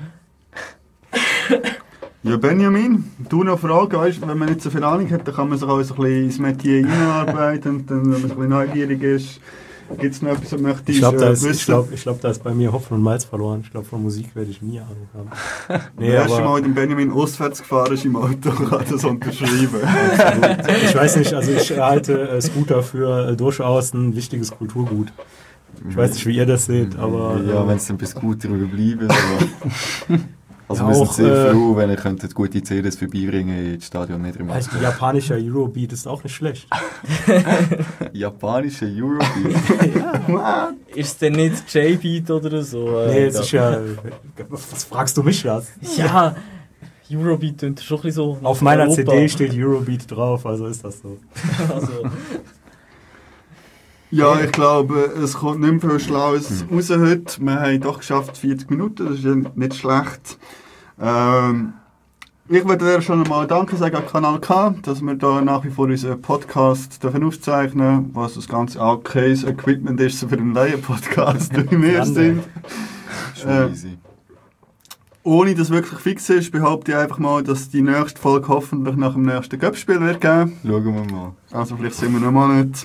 Ja, Benjamin, du noch Fragen, weißt, wenn man nicht so viel Ahnung hat, dann kann man sich auch so ein bisschen ins Metier einarbeiten und dann, wenn man ein bisschen neugierig ist, gibt es noch etwas, was möchte ich glaube, da ist bei mir Hopfen und Malz verloren. Ich glaube, von Musik werde ich nie Ahnung haben. Nee, das erste Mal mit dem Benjamin auswärts gefahren ist im Auto, kann das unterschreiben. Ich weiß nicht, also ich halte Scooter für durchaus ein wichtiges Kulturgut. Ich weiß nicht, wie ihr das seht, aber... Ja, wenn es dann bis Scooter überbleiben aber also wir sind sehr froh, wenn ihr könntet gute CDs vorbeibringen ins Stadion nicht mehr. Die japanische Eurobeat ist auch nicht schlecht. Japanische Eurobeat? Ja. Ist es denn nicht J-Beat oder so? Nee, es ist ja... Was fragst du mich das? Ja, Eurobeat klingt schon ein bisschen so... Auf meiner CD steht Eurobeat drauf, also ist das so. Also. Ja, ich glaube, es kommt nicht mehr viel Schlaues raus heute. Wir haben doch geschafft 40 Minuten, das ist ja nicht schlecht. Ich würde dir schon einmal Danke sagen an Kanal K, dass wir da nach wie vor unseren Podcast aufzeichnen dürfen, was das ganze Case-Equipment ist so für einen Laien-Podcast, wie wir sind. Schon easy. Ohne dass wirklich fix ist, behaupte ich einfach mal, dass die nächste Folge hoffentlich nach dem nächsten Cup-Spiel wird geben. Schauen wir mal. Also vielleicht sind wir noch mal nicht.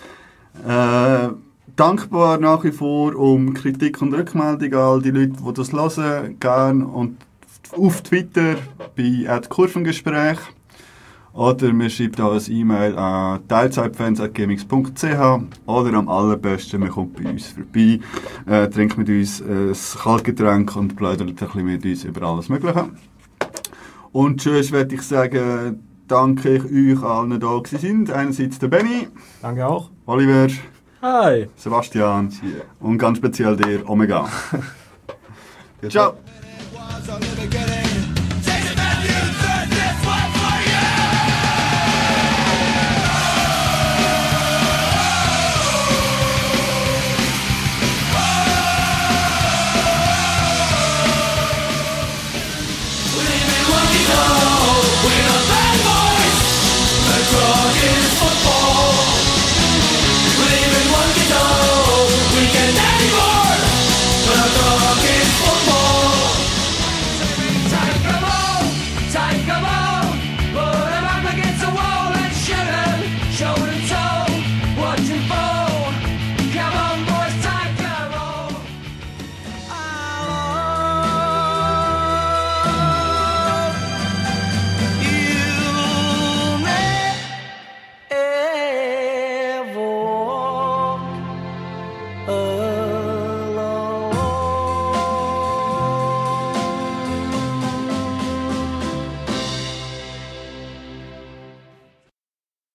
Dankbar nach wie vor um Kritik und Rückmeldung an all die Leute, die das hören, gerne und auf Twitter bei @Kurvengespräch oder mir schreibt auch ein E-Mail an teilzeitfans@gmx.ch oder am allerbesten, man kommt bei uns vorbei, trinkt mit uns ein Kaltgetränk und plaudert ein bisschen mit uns über alles Mögliche. Und sonst würde ich sagen, danke ich euch allen, die da sind. Einerseits der Benny. Danke auch. Oliver. Hi. Sebastian. Und ganz speziell dir, Omega. Ciao.